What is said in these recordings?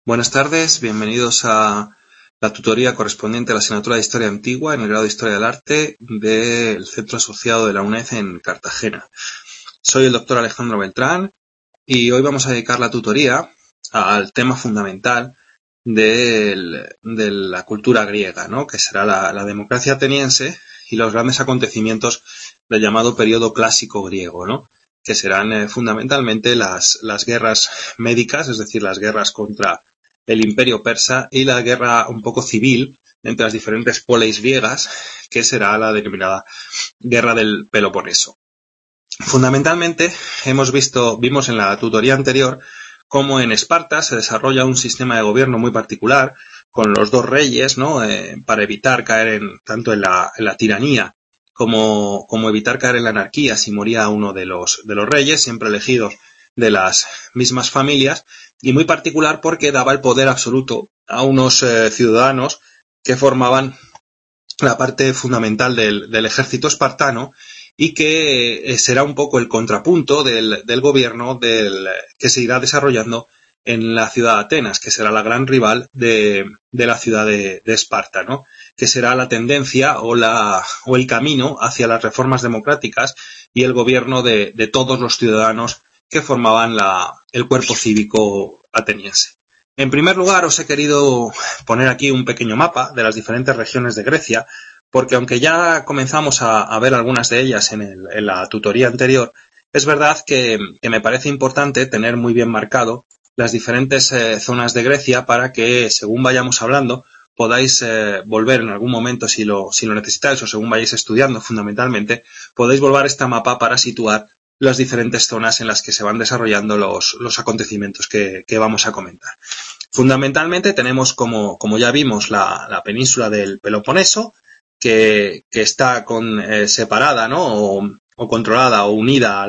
Buenas tardes, bienvenidos a la tutoría correspondiente a la asignatura de Historia Antigua en el grado de Historia del Arte del Centro Asociado de la UNED en Cartagena. Soy el doctor Alejandro Beltrán y hoy vamos a dedicar la tutoría al tema fundamental de la cultura griega, ¿no? Que será la democracia ateniense y los grandes acontecimientos del llamado periodo clásico griego, ¿no? Que serán fundamentalmente las guerras médicas, es decir, las guerras contra el imperio persa y la guerra un poco civil entre las diferentes poleis griegas, que será la denominada guerra del Peloponeso. Fundamentalmente, vimos en la tutoría anterior cómo en Esparta se desarrolla un sistema de gobierno muy particular con los dos reyes, ¿no? Para evitar caer tanto en la tiranía como evitar caer en la anarquía si moría uno de los reyes, siempre elegidos de las mismas familias, y muy particular porque daba el poder absoluto a unos ciudadanos que formaban la parte fundamental del ejército espartano y que será un poco el contrapunto del gobierno que se irá desarrollando en la ciudad de Atenas, que será la gran rival de la ciudad de Esparta, ¿no? Que será la tendencia o el camino hacia las reformas democráticas y el gobierno de todos los ciudadanos que formaban el cuerpo cívico ateniense. En primer lugar, os he querido poner aquí un pequeño mapa de las diferentes regiones de Grecia, porque aunque ya comenzamos a ver algunas de ellas en la tutoría anterior, es verdad que me parece importante tener muy bien marcado las diferentes zonas de Grecia para que, según vayamos hablando, podáis volver en algún momento, si lo necesitáis o según vayáis estudiando fundamentalmente, podéis volver a este mapa para situar las diferentes zonas en las que se van desarrollando los acontecimientos que vamos a comentar. Fundamentalmente tenemos, como ya vimos, la península del Peloponeso, que está separada, ¿no? o controlada o unida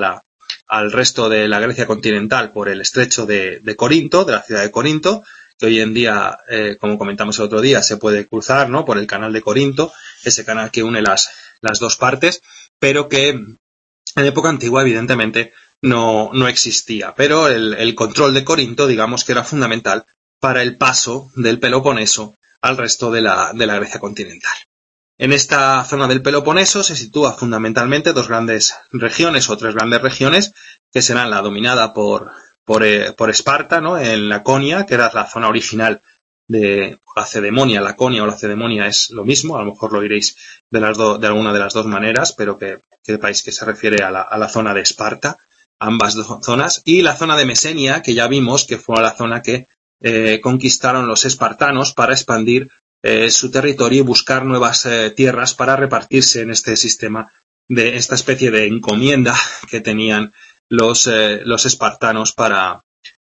al resto de la Grecia continental por el estrecho de Corinto, de la ciudad de Corinto, que hoy en día, como comentamos el otro día, se puede cruzar, ¿no? por el canal de Corinto, ese canal que une las dos partes, pero que en época antigua, evidentemente, no existía. Pero el control de Corinto, digamos que era fundamental para el paso del Peloponeso al resto de la Grecia continental. En esta zona del Peloponeso se sitúa fundamentalmente tres grandes regiones, que serán la dominada por Esparta, ¿no? En Laconia, que era la zona original de Lacedemonia. Laconia o Lacedemonia es lo mismo, a lo mejor lo diréis de alguna de las dos maneras, pero que sepáis que se refiere a la zona de Esparta, ambas zonas, y la zona de Mesenia, que ya vimos que fue la zona que conquistaron los espartanos para expandir su territorio y buscar nuevas tierras para repartirse en este sistema de esta especie de encomienda que tenían los espartanos para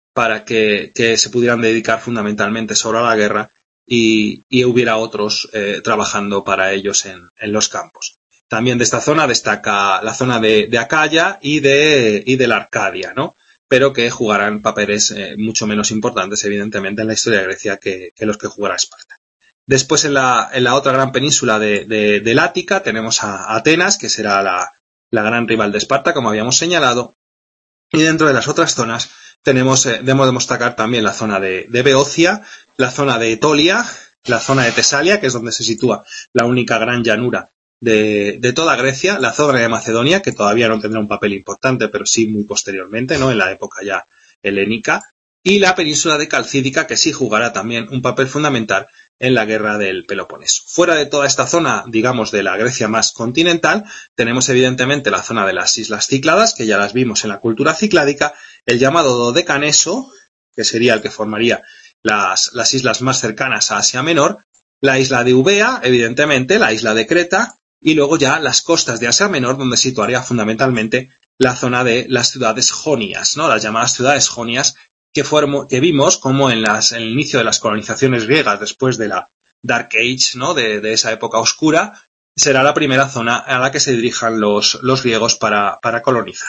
que se pudieran dedicar fundamentalmente solo a la guerra y hubiera otros trabajando para ellos en los campos. También de esta zona destaca la zona de Acaya y de la Arcadia, ¿no? Pero que jugarán papeles mucho menos importantes, evidentemente, en la historia de Grecia que los que jugará Esparta. Después, en la otra gran península del Ática, tenemos a Atenas, que será la gran rival de Esparta, como habíamos señalado. Y dentro de las otras zonas debemos destacar también la zona de Beocia, la zona de Etolia, la zona de Tesalia, que es donde se sitúa la única gran llanura de toda Grecia, la zona de Macedonia, que todavía no tendrá un papel importante, pero sí muy posteriormente, ¿no? En la época ya helénica, y la península de Calcídica, que sí jugará también un papel fundamental en la guerra del Peloponeso. Fuera de toda esta zona, digamos, de la Grecia más continental, tenemos evidentemente la zona de las islas Cícladas, que ya las vimos en la cultura cicládica, el llamado Dodecaneso, que sería el que formaría las islas más cercanas a Asia Menor, la isla de Eubea, evidentemente, la isla de Creta, y luego ya las costas de Asia Menor, donde situaría fundamentalmente la zona de las ciudades jonias, ¿no? Las llamadas ciudades jonias, que vimos como en el inicio de las colonizaciones griegas, después de la Dark Age, ¿no? de esa época oscura, será la primera zona a la que se dirijan los griegos para colonizar.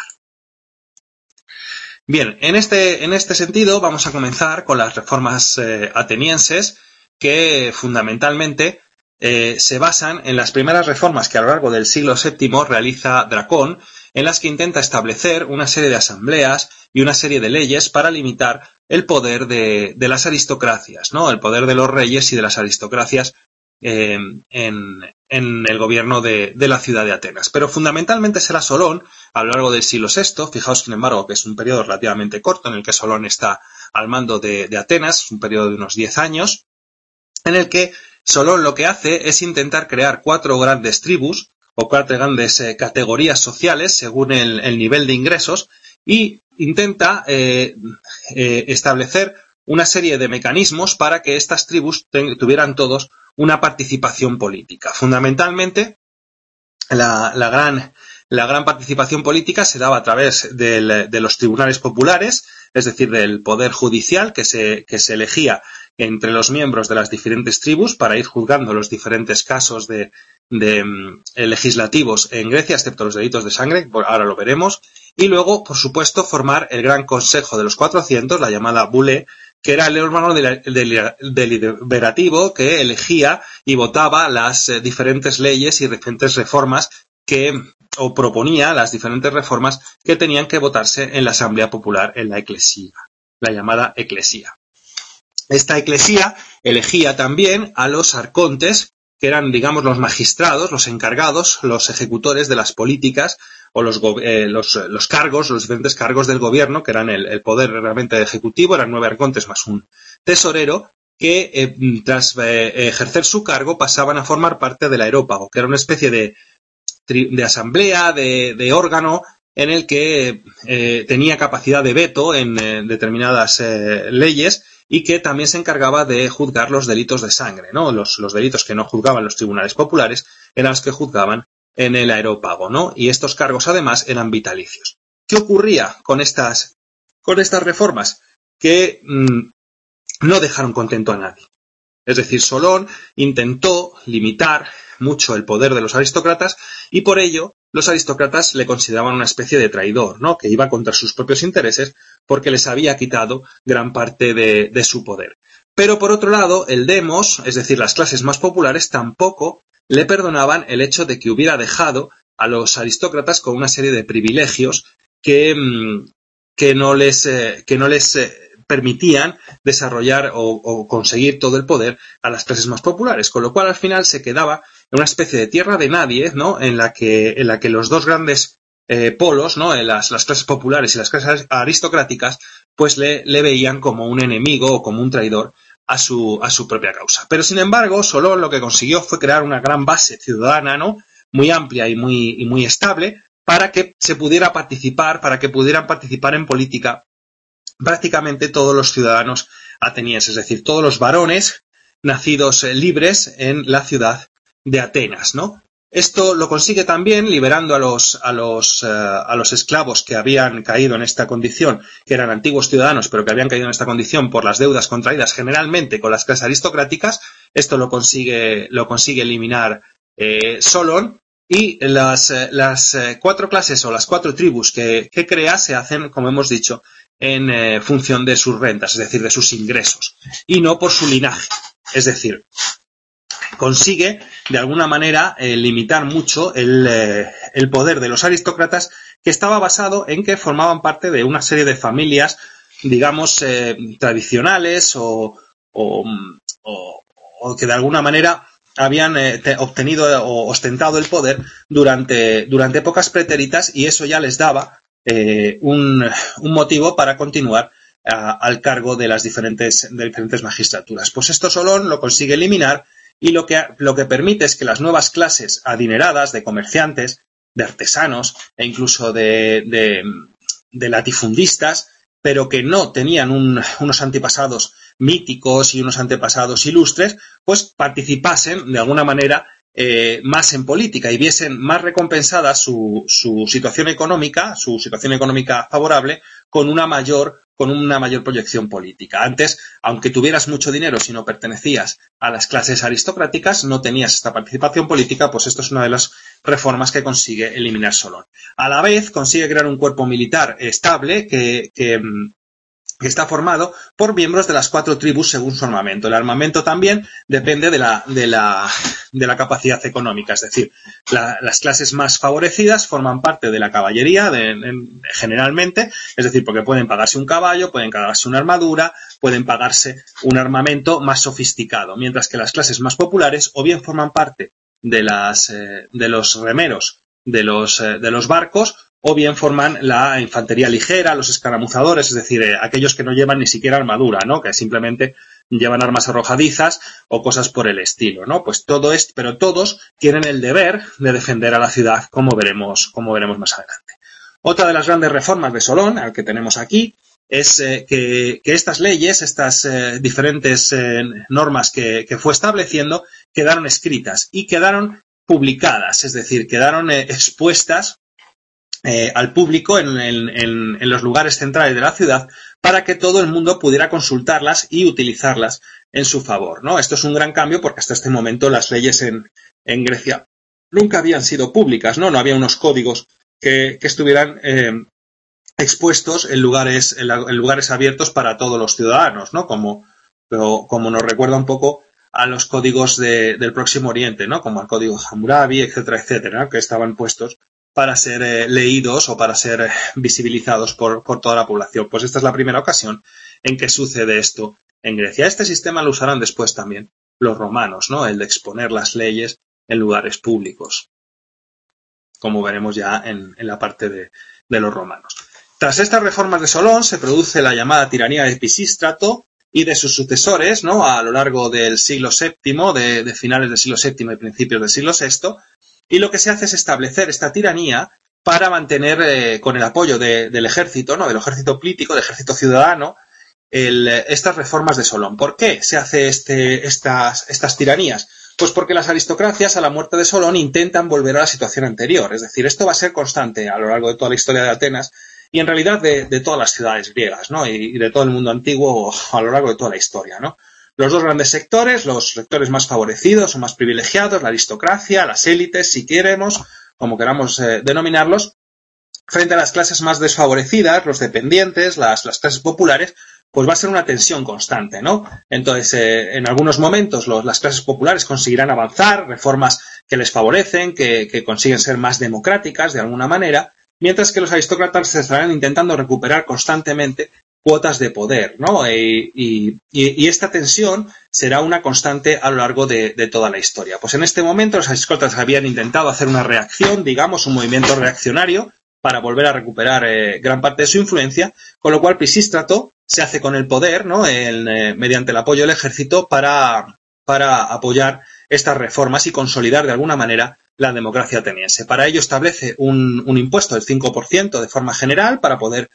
Bien, en este sentido vamos a comenzar con las reformas atenienses, que fundamentalmente se basan en las primeras reformas que a lo largo del siglo VII realiza Dracón, en las que intenta establecer una serie de asambleas y una serie de leyes para limitar el poder de las aristocracias, ¿no? El poder de los reyes y de las aristocracias en el gobierno de la ciudad de Atenas. Pero fundamentalmente será Solón a lo largo del siglo VI. Fijaos, sin embargo, que es un periodo relativamente corto en el que Solón está al mando de Atenas, un periodo de unos 10 años, en el que Solón lo que hace es intentar crear 4 grandes tribus o 4 grandes categorías sociales según el nivel de ingresos, y intenta establecer una serie de mecanismos para que estas tribus tuvieran todos una participación política. Fundamentalmente, la gran participación política se daba a través de los tribunales populares, es decir, del poder judicial que se elegía entre los miembros de las diferentes tribus para ir juzgando los diferentes casos legislativos en Grecia, excepto los delitos de sangre, ahora lo veremos. Y luego, por supuesto, formar el Gran Consejo de los 400, la llamada Boulé, que era el órgano deliberativo que elegía y votaba las diferentes leyes y diferentes reformas o proponía las diferentes reformas que tenían que votarse en la Asamblea Popular, en la Eclesía, la llamada Eclesía. Esta Eclesía elegía también a los arcontes, que eran, digamos, los magistrados, los encargados, los ejecutores de las políticas o los cargos, los diferentes cargos del gobierno, que eran el poder realmente ejecutivo. Eran 9 arcontes más un tesorero, que tras ejercer su cargo pasaban a formar parte del aerópago, que era una especie de asamblea, de órgano en el que tenía capacidad de veto en determinadas leyes, y que también se encargaba de juzgar los delitos de sangre, ¿no? Los delitos que no juzgaban los tribunales populares eran los que juzgaban en el aerópago, ¿no? Y estos cargos además eran vitalicios. ¿Qué ocurría con estas reformas? Que no dejaron contento a nadie. Es decir, Solón intentó limitar mucho el poder de los aristócratas, y por ello los aristócratas le consideraban una especie de traidor, ¿no? Que iba contra sus propios intereses porque les había quitado gran parte de su poder. Pero por otro lado, el demos, es decir, las clases más populares, tampoco le perdonaban el hecho de que hubiera dejado a los aristócratas con una serie de privilegios que no les permitían desarrollar o conseguir todo el poder a las clases más populares, con lo cual al final se quedaba en una especie de tierra de nadie, ¿no? En la que los dos grandes polos, ¿no? Las clases populares y las clases aristocráticas, pues le veían como un enemigo o como un traidor a su propia causa. Pero sin embargo, Solón lo que consiguió fue crear una gran base ciudadana, ¿no? Muy amplia y muy estable, para que se pudiera participar, para que pudieran participar en política prácticamente todos los ciudadanos atenienses, es decir, todos los varones nacidos libres en la ciudad de Atenas, ¿no? Esto lo consigue también liberando a los esclavos que habían caído en esta condición, que eran antiguos ciudadanos, pero que habían caído en esta condición por las deudas contraídas generalmente con las clases aristocráticas. Esto lo consigue eliminar Solón, y las 4 clases o las 4 tribus que crea se hacen, como hemos dicho, en función de sus rentas, es decir, de sus ingresos, y no por su linaje. Es decir, consigue de alguna manera limitar mucho el poder de los aristócratas, que estaba basado en que formaban parte de una serie de familias, digamos, tradicionales o que de alguna manera habían obtenido o ostentado el poder durante épocas pretéritas, y eso ya les daba un motivo para continuar al cargo de las diferentes magistraturas. Pues esto Solón lo consigue eliminar, y lo que permite es que las nuevas clases adineradas de comerciantes, de artesanos e incluso de latifundistas, pero que no tenían unos antepasados míticos y unos antepasados ilustres, pues participasen de alguna manera más en política y viesen más recompensada su situación económica favorable, con una mayor proyección política. Antes, aunque tuvieras mucho dinero, si no pertenecías a las clases aristocráticas, no tenías esta participación política. Pues esto es una de las reformas que consigue eliminar Solón. A la vez, consigue crear un cuerpo militar estable que que está formado por miembros de las 4 tribus según su armamento. El armamento también depende de la capacidad económica, es decir, las clases más favorecidas forman parte de la caballería generalmente, es decir, porque pueden pagarse un caballo, pueden pagarse una armadura, pueden pagarse un armamento más sofisticado, mientras que las clases más populares o bien forman parte de los remeros de los barcos, o bien forman la infantería ligera, los escaramuzadores, es decir, aquellos que no llevan ni siquiera armadura, ¿no? Que simplemente llevan armas arrojadizas o cosas por el estilo, ¿no? Pues todo esto, pero todos tienen el deber de defender a la ciudad, como veremos más adelante. Otra de las grandes reformas de Solón, al que tenemos aquí, es que estas leyes, estas diferentes normas que fue estableciendo, quedaron escritas y quedaron publicadas, es decir, quedaron expuestas al público en los lugares centrales de la ciudad para que todo el mundo pudiera consultarlas y utilizarlas en su favor, ¿no? Esto es un gran cambio porque hasta este momento las leyes en Grecia nunca habían sido públicas, ¿no? No había unos códigos que estuvieran expuestos en lugares abiertos para todos los ciudadanos, ¿no? Como nos recuerda un poco a los códigos del Próximo Oriente, ¿no? Como el código Hammurabi, etcétera, etcétera, ¿no? Que estaban puestos para ser leídos o para ser visibilizados por toda la población. Pues esta es la primera ocasión en que sucede esto en Grecia. Este sistema lo usarán después también los romanos, ¿no? El de exponer las leyes en lugares públicos, como veremos ya en la parte de los romanos. Tras estas reformas de Solón se produce la llamada tiranía de Pisístrato y de sus sucesores, ¿no? A lo largo del siglo VII, de finales del siglo VII y principios del siglo VI, y lo que se hace es establecer esta tiranía para mantener, con el apoyo del ejército, ¿no? Del ejército político, del ejército ciudadano, estas reformas de Solón. ¿Por qué se hace estas tiranías? Pues porque las aristocracias, a la muerte de Solón, intentan volver a la situación anterior. Es decir, esto va a ser constante a lo largo de toda la historia de Atenas y en realidad de todas las ciudades griegas, ¿no? Y de todo el mundo antiguo a lo largo de toda la historia, ¿no? Los dos grandes sectores, los sectores más favorecidos o más privilegiados, la aristocracia, las élites, si queremos, como queramos denominarlos, frente a las clases más desfavorecidas, los dependientes, las clases populares, pues va a ser una tensión constante, ¿no? Entonces, en algunos momentos las clases populares conseguirán avanzar, reformas que les favorecen, que consiguen ser más democráticas de alguna manera, mientras que los aristócratas se estarán intentando recuperar constantemente cuotas de poder, ¿no? Y esta tensión será una constante a lo largo de toda la historia. Pues en este momento los aristócratas habían intentado hacer una reacción, digamos, un movimiento reaccionario para volver a recuperar gran parte de su influencia, con lo cual Pisístrato se hace con el poder, ¿no? Mediante el apoyo del ejército para apoyar estas reformas y consolidar de alguna manera la democracia ateniense. Para ello establece un impuesto del 5% de forma general para poder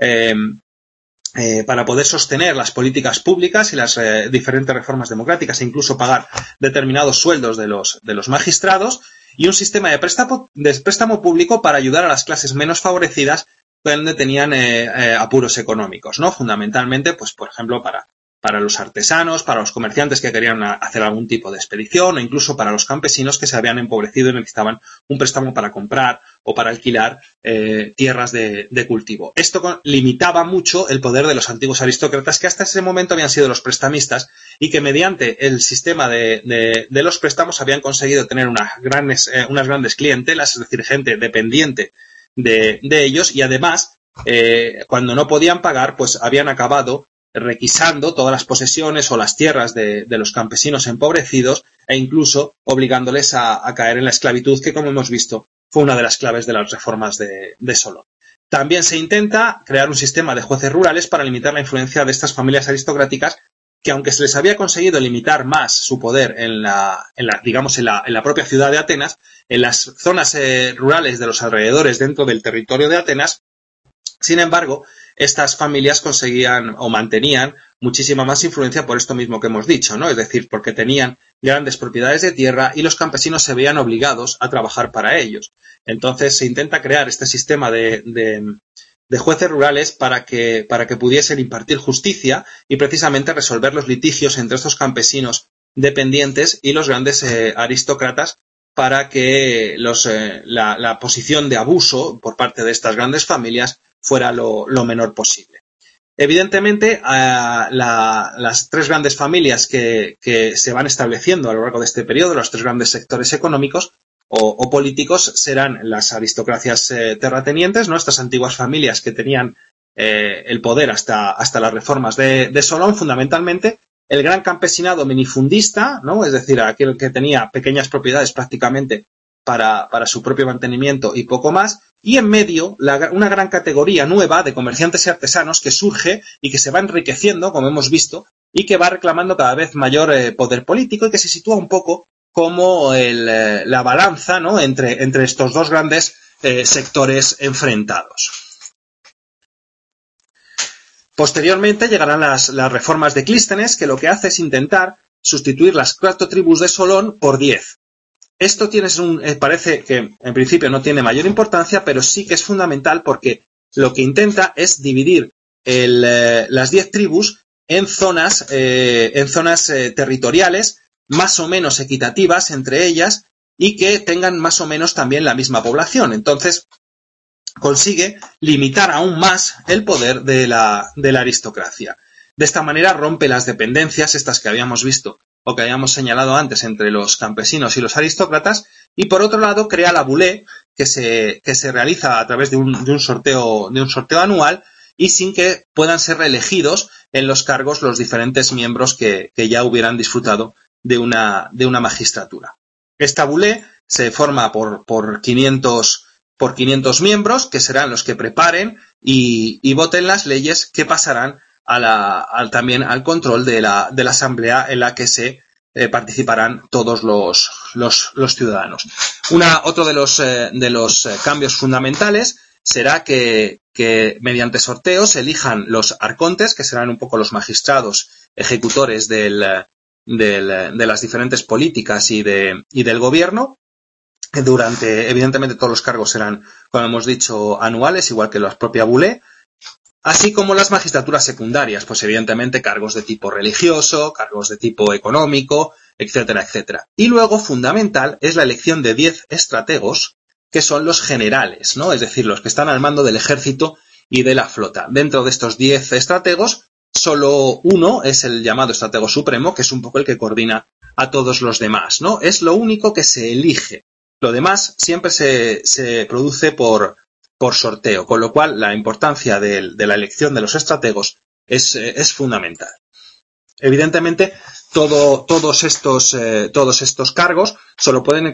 sostener las políticas públicas y las diferentes reformas democráticas e incluso pagar determinados sueldos de los magistrados, y un sistema de préstamo público para ayudar a las clases menos favorecidas donde tenían apuros económicos, ¿no? Fundamentalmente, pues por ejemplo, para los artesanos, para los comerciantes que querían hacer algún tipo de expedición o incluso para los campesinos que se habían empobrecido y necesitaban un préstamo para comprar o para alquilar tierras de cultivo. Esto limitaba mucho el poder de los antiguos aristócratas que hasta ese momento habían sido los prestamistas y que mediante el sistema de los préstamos habían conseguido tener unas grandes clientelas, es decir, gente dependiente de ellos, y además cuando no podían pagar pues habían acabado requisando todas las posesiones o las tierras de los campesinos empobrecidos e incluso obligándoles a caer en la esclavitud, que como hemos visto fue una de las claves de las reformas de Solón. También se intenta crear un sistema de jueces rurales para limitar la influencia de estas familias aristocráticas que, aunque se les había conseguido limitar más su poder en la propia ciudad de Atenas, en las zonas rurales de los alrededores dentro del territorio de Atenas, sin embargo, estas familias conseguían o mantenían muchísima más influencia por esto mismo que hemos dicho, ¿no? Es decir, porque tenían grandes propiedades de tierra y los campesinos se veían obligados a trabajar para ellos. Entonces se intenta crear este sistema de jueces rurales para que pudiesen impartir justicia y precisamente resolver los litigios entre estos campesinos dependientes y los grandes aristócratas, para que la posición de abuso por parte de estas grandes familias fuera lo menor posible. Evidentemente, las tres grandes familias que se van estableciendo a lo largo de este periodo, los tres grandes sectores económicos o políticos, serán las aristocracias terratenientes, ¿no? Estas antiguas familias que tenían el poder hasta las reformas de Solón, fundamentalmente, el gran campesinado minifundista, ¿no? Es decir, aquel que tenía pequeñas propiedades prácticamente para su propio mantenimiento y poco más, y en medio una gran categoría nueva de comerciantes y artesanos que surge y que se va enriqueciendo, como hemos visto, y que va reclamando cada vez mayor poder político y que se sitúa un poco como la balanza, ¿no? entre estos dos grandes sectores enfrentados. Posteriormente llegarán las reformas de Clístenes, que lo que hace es intentar sustituir las 4 tribus de Solón por 10. Esto parece que en principio no tiene mayor importancia, pero sí que es fundamental porque lo que intenta es dividir las 10 tribus en zonas territoriales más o menos equitativas entre ellas y que tengan más o menos también la misma población. Entonces consigue limitar aún más el poder de la aristocracia. De esta manera rompe las dependencias, estas que habíamos visto o que habíamos señalado antes entre los campesinos y los aristócratas, y por otro lado crea la boulé que se realiza a través de un sorteo anual y sin que puedan ser reelegidos en los cargos los diferentes miembros que ya hubieran disfrutado de una magistratura. Esta boulé se forma por 500 miembros, que serán los que preparen y voten las leyes que pasarán también al control de la asamblea en la que se participarán todos los ciudadanos. Otro de los cambios fundamentales será que mediante sorteos se elijan los arcontes, que serán un poco los magistrados ejecutores de las diferentes políticas y del gobierno. Evidentemente todos los cargos serán, como hemos dicho, anuales, igual que la propia boulé, así como las magistraturas secundarias, pues evidentemente cargos de tipo religioso, cargos de tipo económico, etcétera, etcétera. Y luego, fundamental, es la elección de 10 estrategos, que son los generales, ¿no? Es decir, los que están al mando del ejército y de la flota. Dentro de estos 10 estrategos, solo uno es el llamado estratego supremo, que es un poco el que coordina a todos los demás, ¿no? Es lo único que se elige. Lo demás siempre se produce por sorteo, con lo cual la importancia de la elección de los estrategos es fundamental. Evidentemente, todos estos cargos solo pueden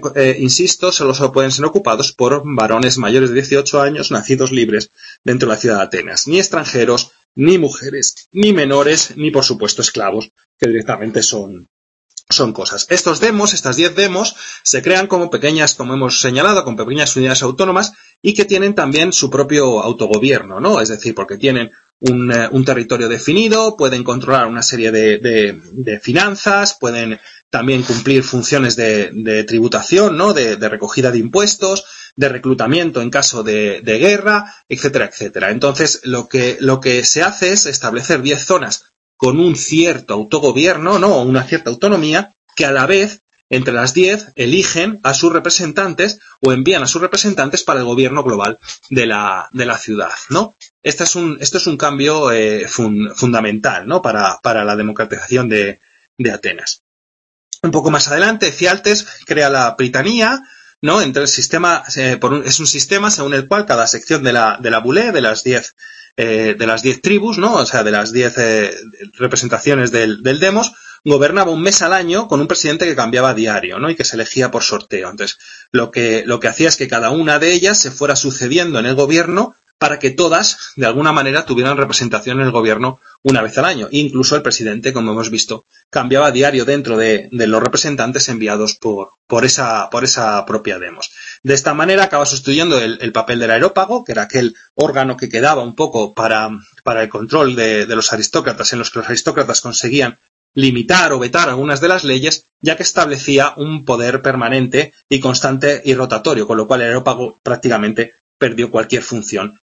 ser ocupados por varones mayores de 18 años nacidos libres dentro de la ciudad de Atenas, ni extranjeros, ni mujeres, ni menores, ni por supuesto esclavos, que directamente son cosas. Estas 10 demos se crean como pequeñas, como hemos señalado, con pequeñas unidades autónomas y que tienen también su propio autogobierno, ¿no? Es decir, porque tienen un territorio definido, pueden controlar una serie de finanzas, pueden también cumplir funciones de tributación, ¿no? De recogida de impuestos, de reclutamiento en caso de guerra, etcétera, etcétera. Entonces, lo que se hace es establecer 10 zonas con un cierto autogobierno, ¿no? O una cierta autonomía, que a la vez, entre las 10, eligen a sus representantes o envían a sus representantes para el gobierno global de la ciudad, ¿no? Esto es un cambio fundamental, ¿no? Para la democratización de Atenas. Un poco más adelante, Cialtes crea la Prytanía, ¿no? Entre el sistema, es un sistema según el cual cada sección de la boulé, de las 10 tribus, ¿no? O sea, de las 10 representaciones del demos, gobernaba un mes al año con un presidente que cambiaba a diario, ¿no? Y que se elegía por sorteo. Entonces, lo que hacía es que cada una de ellas se fuera sucediendo en el gobierno para que todas, de alguna manera, tuvieran representación en el gobierno una vez al año. Incluso el presidente, como hemos visto, cambiaba a diario dentro de los representantes enviados por esa propia demos. De esta manera acaba sustituyendo el papel del areópago, que era aquel órgano que quedaba un poco para el control de los aristócratas, en los que los aristócratas conseguían limitar o vetar algunas de las leyes, ya que establecía un poder permanente y constante y rotatorio, con lo cual el areópago prácticamente perdió cualquier función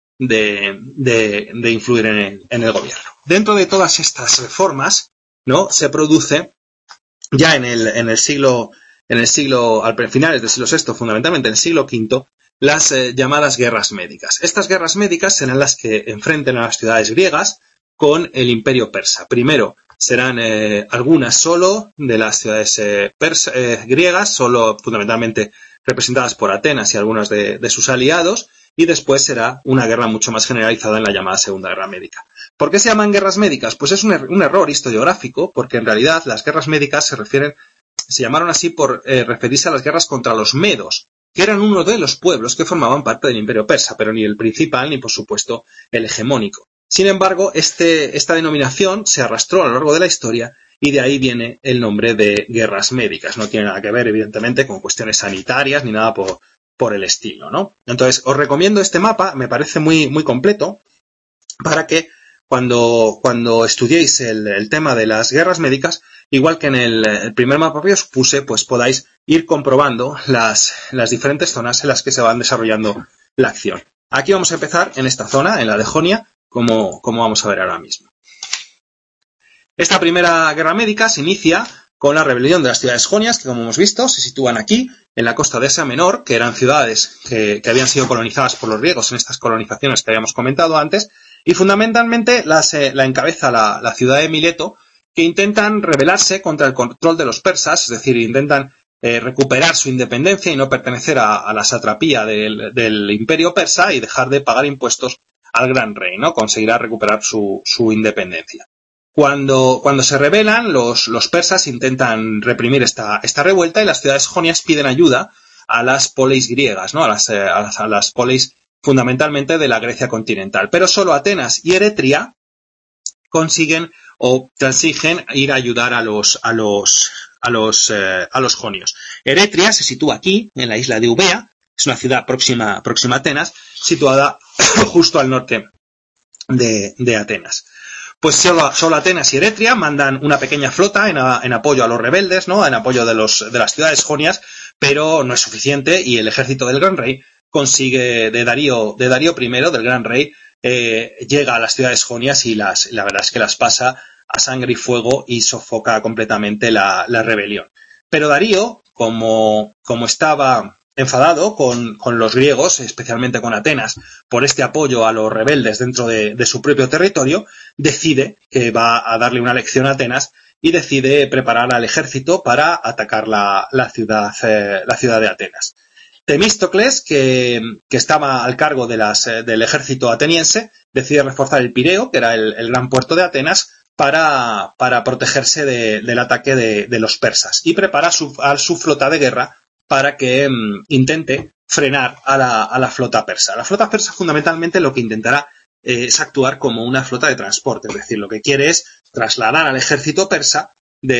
de influir en el gobierno. Dentro de todas estas reformas, ¿no? Se produce ya en el siglo al finales del siglo VI, fundamentalmente en el siglo V, las llamadas guerras médicas. Estas guerras médicas serán las que enfrenten a las ciudades griegas con el Imperio Persa. Primero serán algunas solo de las ciudades griegas, solo fundamentalmente representadas por Atenas y algunas de sus aliados, y después será una guerra mucho más generalizada en la llamada Segunda Guerra Médica. ¿Por qué se llaman guerras médicas? Pues es un error historiográfico, porque en realidad las guerras médicas se llamaron así por referirse a las guerras contra los medos, que eran uno de los pueblos que formaban parte del Imperio Persa, pero ni el principal ni, por supuesto, el hegemónico. Sin embargo, esta denominación se arrastró a lo largo de la historia y de ahí viene el nombre de guerras médicas. No tiene nada que ver, evidentemente, con cuestiones sanitarias ni nada por el estilo, ¿no? Entonces, os recomiendo este mapa, me parece muy, muy completo, para que cuando estudiéis el tema de las guerras médicas, igual que en el primer mapa que os puse, pues podáis ir comprobando las diferentes zonas en las que se van desarrollando la acción. Aquí vamos a empezar en esta zona, en la de Jonia, como vamos a ver ahora mismo. Esta primera guerra médica se inicia con la rebelión de las ciudades jonias, que como hemos visto se sitúan aquí, en la costa de Asia Menor, que eran ciudades que habían sido colonizadas por los griegos en estas colonizaciones que habíamos comentado antes, y fundamentalmente la encabeza la ciudad de Mileto, que intentan rebelarse contra el control de los persas, es decir, intentan recuperar su independencia y no pertenecer a la satrapía del imperio persa y dejar de pagar impuestos al gran rey, ¿no? Conseguirá recuperar su independencia. Cuando se rebelan, los persas intentan reprimir esta revuelta y las ciudades jonias piden ayuda a las poleis griegas, ¿no? A las poleis fundamentalmente de la Grecia continental. Pero solo Atenas y Eretria consiguen o transigen ir a ayudar a los jonios. Eretria se sitúa aquí, en la isla de Eubea, es una ciudad próxima a Atenas, situada justo al norte de Atenas. Pues solo Atenas y Eretria mandan una pequeña flota en apoyo a los rebeldes, ¿no? En apoyo de las ciudades jonias, pero no es suficiente y el ejército del gran rey consigue, de Darío I, del gran rey, llega a las ciudades jonias y la verdad es que las pasa a sangre y fuego y sofoca completamente la rebelión. Pero Darío, como estaba enfadado con los griegos, especialmente con Atenas, por este apoyo a los rebeldes dentro de su propio territorio, decide que va a darle una lección a Atenas y decide preparar al ejército para atacar la ciudad de Atenas. Temístocles, que estaba al cargo del ejército ateniense, decide reforzar el Pireo, que era el gran puerto de Atenas, para protegerse del ataque de los persas, y prepara a su flota de guerra para que intente frenar a la flota persa. La flota persa fundamentalmente lo que intentará es actuar como una flota de transporte, es decir, lo que quiere es trasladar al ejército persa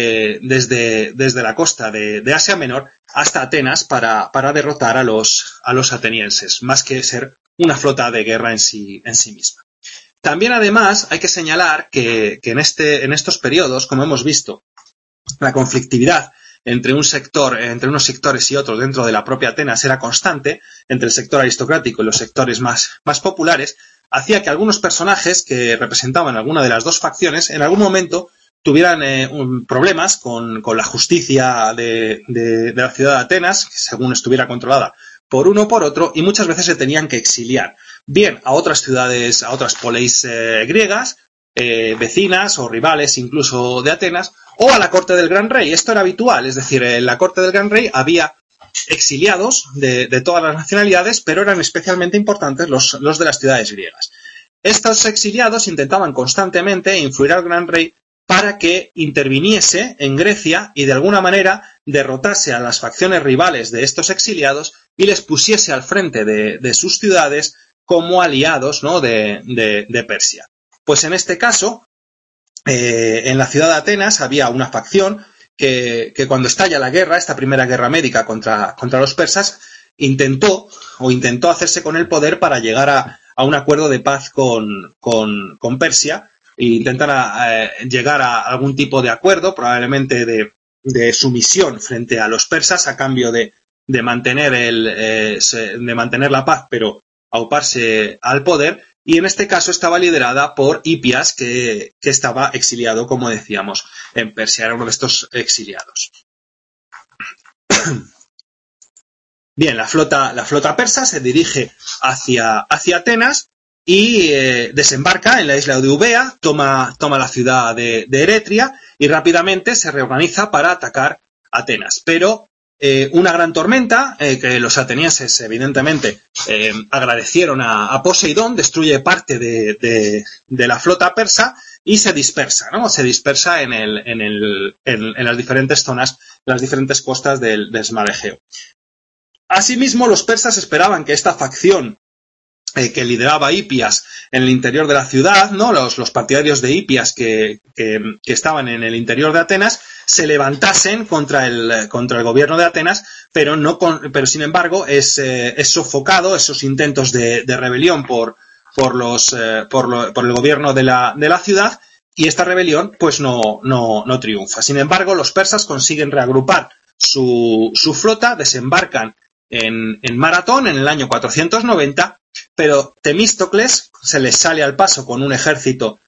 desde la costa de Asia Menor hasta Atenas para derrotar a los atenienses, más que ser una flota de guerra en sí misma. También, además, hay que señalar que en estos periodos, como hemos visto, la conflictividad entre unos sectores y otros dentro de la propia Atenas era constante, entre el sector aristocrático y los sectores más populares, hacía que algunos personajes que representaban alguna de las dos facciones en algún momento tuvieran problemas con la justicia de la ciudad de Atenas, que según estuviera controlada por uno o por otro, y muchas veces se tenían que exiliar, bien a otras ciudades, a otras poleis griegas, vecinas o rivales incluso de Atenas, o a la corte del gran rey. Esto era habitual, es decir, en la corte del gran rey había exiliados de todas las nacionalidades, pero eran especialmente importantes los de las ciudades griegas. Estos exiliados intentaban constantemente influir al gran rey para que interviniese en Grecia y de alguna manera derrotase a las facciones rivales de estos exiliados y les pusiese al frente de sus ciudades como aliados, ¿no? de Persia. Pues en este caso, en la ciudad de Atenas había una facción que cuando estalla la guerra, esta primera guerra médica contra los persas, intentó hacerse con el poder para llegar a un acuerdo de paz con Persia e intentar llegar a algún tipo de acuerdo, probablemente de sumisión frente a los persas a cambio de mantener la paz, pero auparse al poder. Y en este caso estaba liderada por Hipias, que estaba exiliado, como decíamos, en Persia. Era uno de estos exiliados. Bien, la flota persa se dirige hacia Atenas y desembarca en la isla de Eubea, toma la ciudad de Eretria y rápidamente se reorganiza para atacar Atenas. Pero una gran tormenta, que los atenienses evidentemente agradecieron a Poseidón, destruye parte de la flota persa y se dispersa, ¿no? Se dispersa en las diferentes zonas, las diferentes costas del mar Egeo. Asimismo, los persas esperaban que esta facción que lideraba Hipias en el interior de la ciudad, ¿no? Los partidarios de Hipias que estaban en el interior de Atenas se levantasen contra el gobierno de Atenas, pero sin embargo es sofocado esos intentos de rebelión por el gobierno de la ciudad, y esta rebelión pues no triunfa. Sin embargo, los persas consiguen reagrupar su flota, desembarcan en Maratón en el año 490, pero Temístocles se les sale al paso con un ejército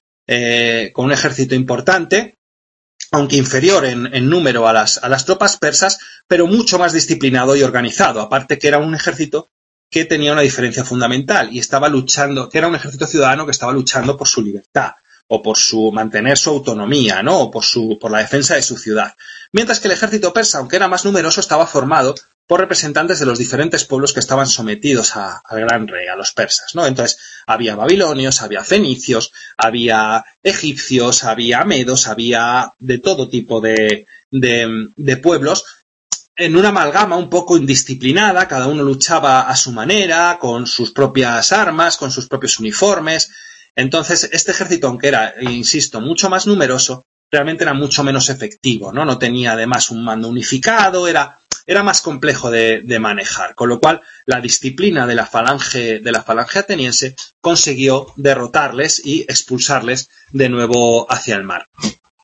importante, aunque inferior en número a las tropas persas, pero mucho más disciplinado y organizado. Aparte que era un ejército que tenía una diferencia fundamental y estaba luchando, que era un ejército ciudadano que estaba luchando por su libertad o por mantener su autonomía, ¿no? O por la defensa de su ciudad. Mientras que el ejército persa, aunque era más numeroso, estaba formado por representantes de los diferentes pueblos que estaban sometidos al gran rey, a los persas, ¿no? Entonces, había babilonios, había fenicios, había egipcios, había medos, había de todo tipo de pueblos, en una amalgama un poco indisciplinada. Cada uno luchaba a su manera, con sus propias armas, con sus propios uniformes. Entonces, este ejército, aunque era, insisto, mucho más numeroso, realmente era mucho menos efectivo, ¿no? No tenía además un mando unificado, era más complejo de manejar, con lo cual la disciplina de la falange ateniense consiguió derrotarles y expulsarles de nuevo hacia el mar.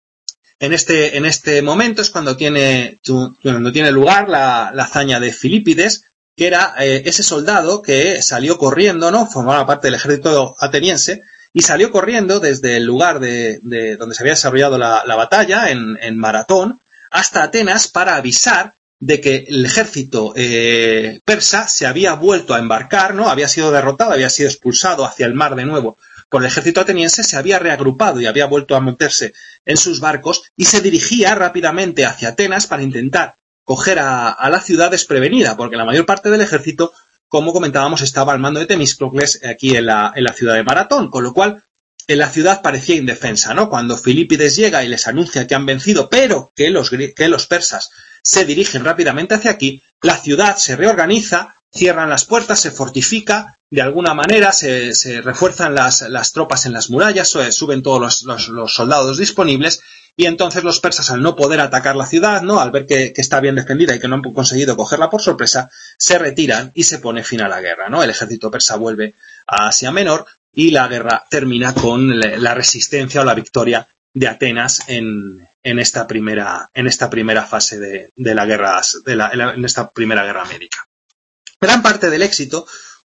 En este momento es cuando tiene lugar la hazaña de Filipides, que era ese soldado que salió corriendo, ¿no? Formaba parte del ejército ateniense y salió corriendo desde el lugar de donde se había desarrollado la batalla en Maratón hasta Atenas para avisar de que el ejército persa se había vuelto a embarcar, ¿no? Había sido derrotado, había sido expulsado hacia el mar de nuevo por el ejército ateniense, se había reagrupado y había vuelto a meterse en sus barcos y se dirigía rápidamente hacia Atenas para intentar coger a la ciudad desprevenida, porque la mayor parte del ejército, como comentábamos, estaba al mando de Temístocles aquí en la ciudad de Maratón, con lo cual en la ciudad parecía indefensa, ¿no? Cuando Filipides llega y les anuncia que han vencido, pero que los persas se dirigen rápidamente hacia aquí, la ciudad se reorganiza, cierran las puertas, se fortifica, de alguna manera se refuerzan las tropas en las murallas, suben todos los soldados disponibles, y entonces los persas, al no poder atacar la ciudad, ¿no? Al ver que está bien defendida y que no han conseguido cogerla por sorpresa, se retiran y se pone fin a la guerra, ¿no? El ejército persa vuelve a Asia Menor y la guerra termina con la resistencia o la victoria de Atenas en esta primera fase de la guerra, en esta primera guerra médica. Gran parte del éxito,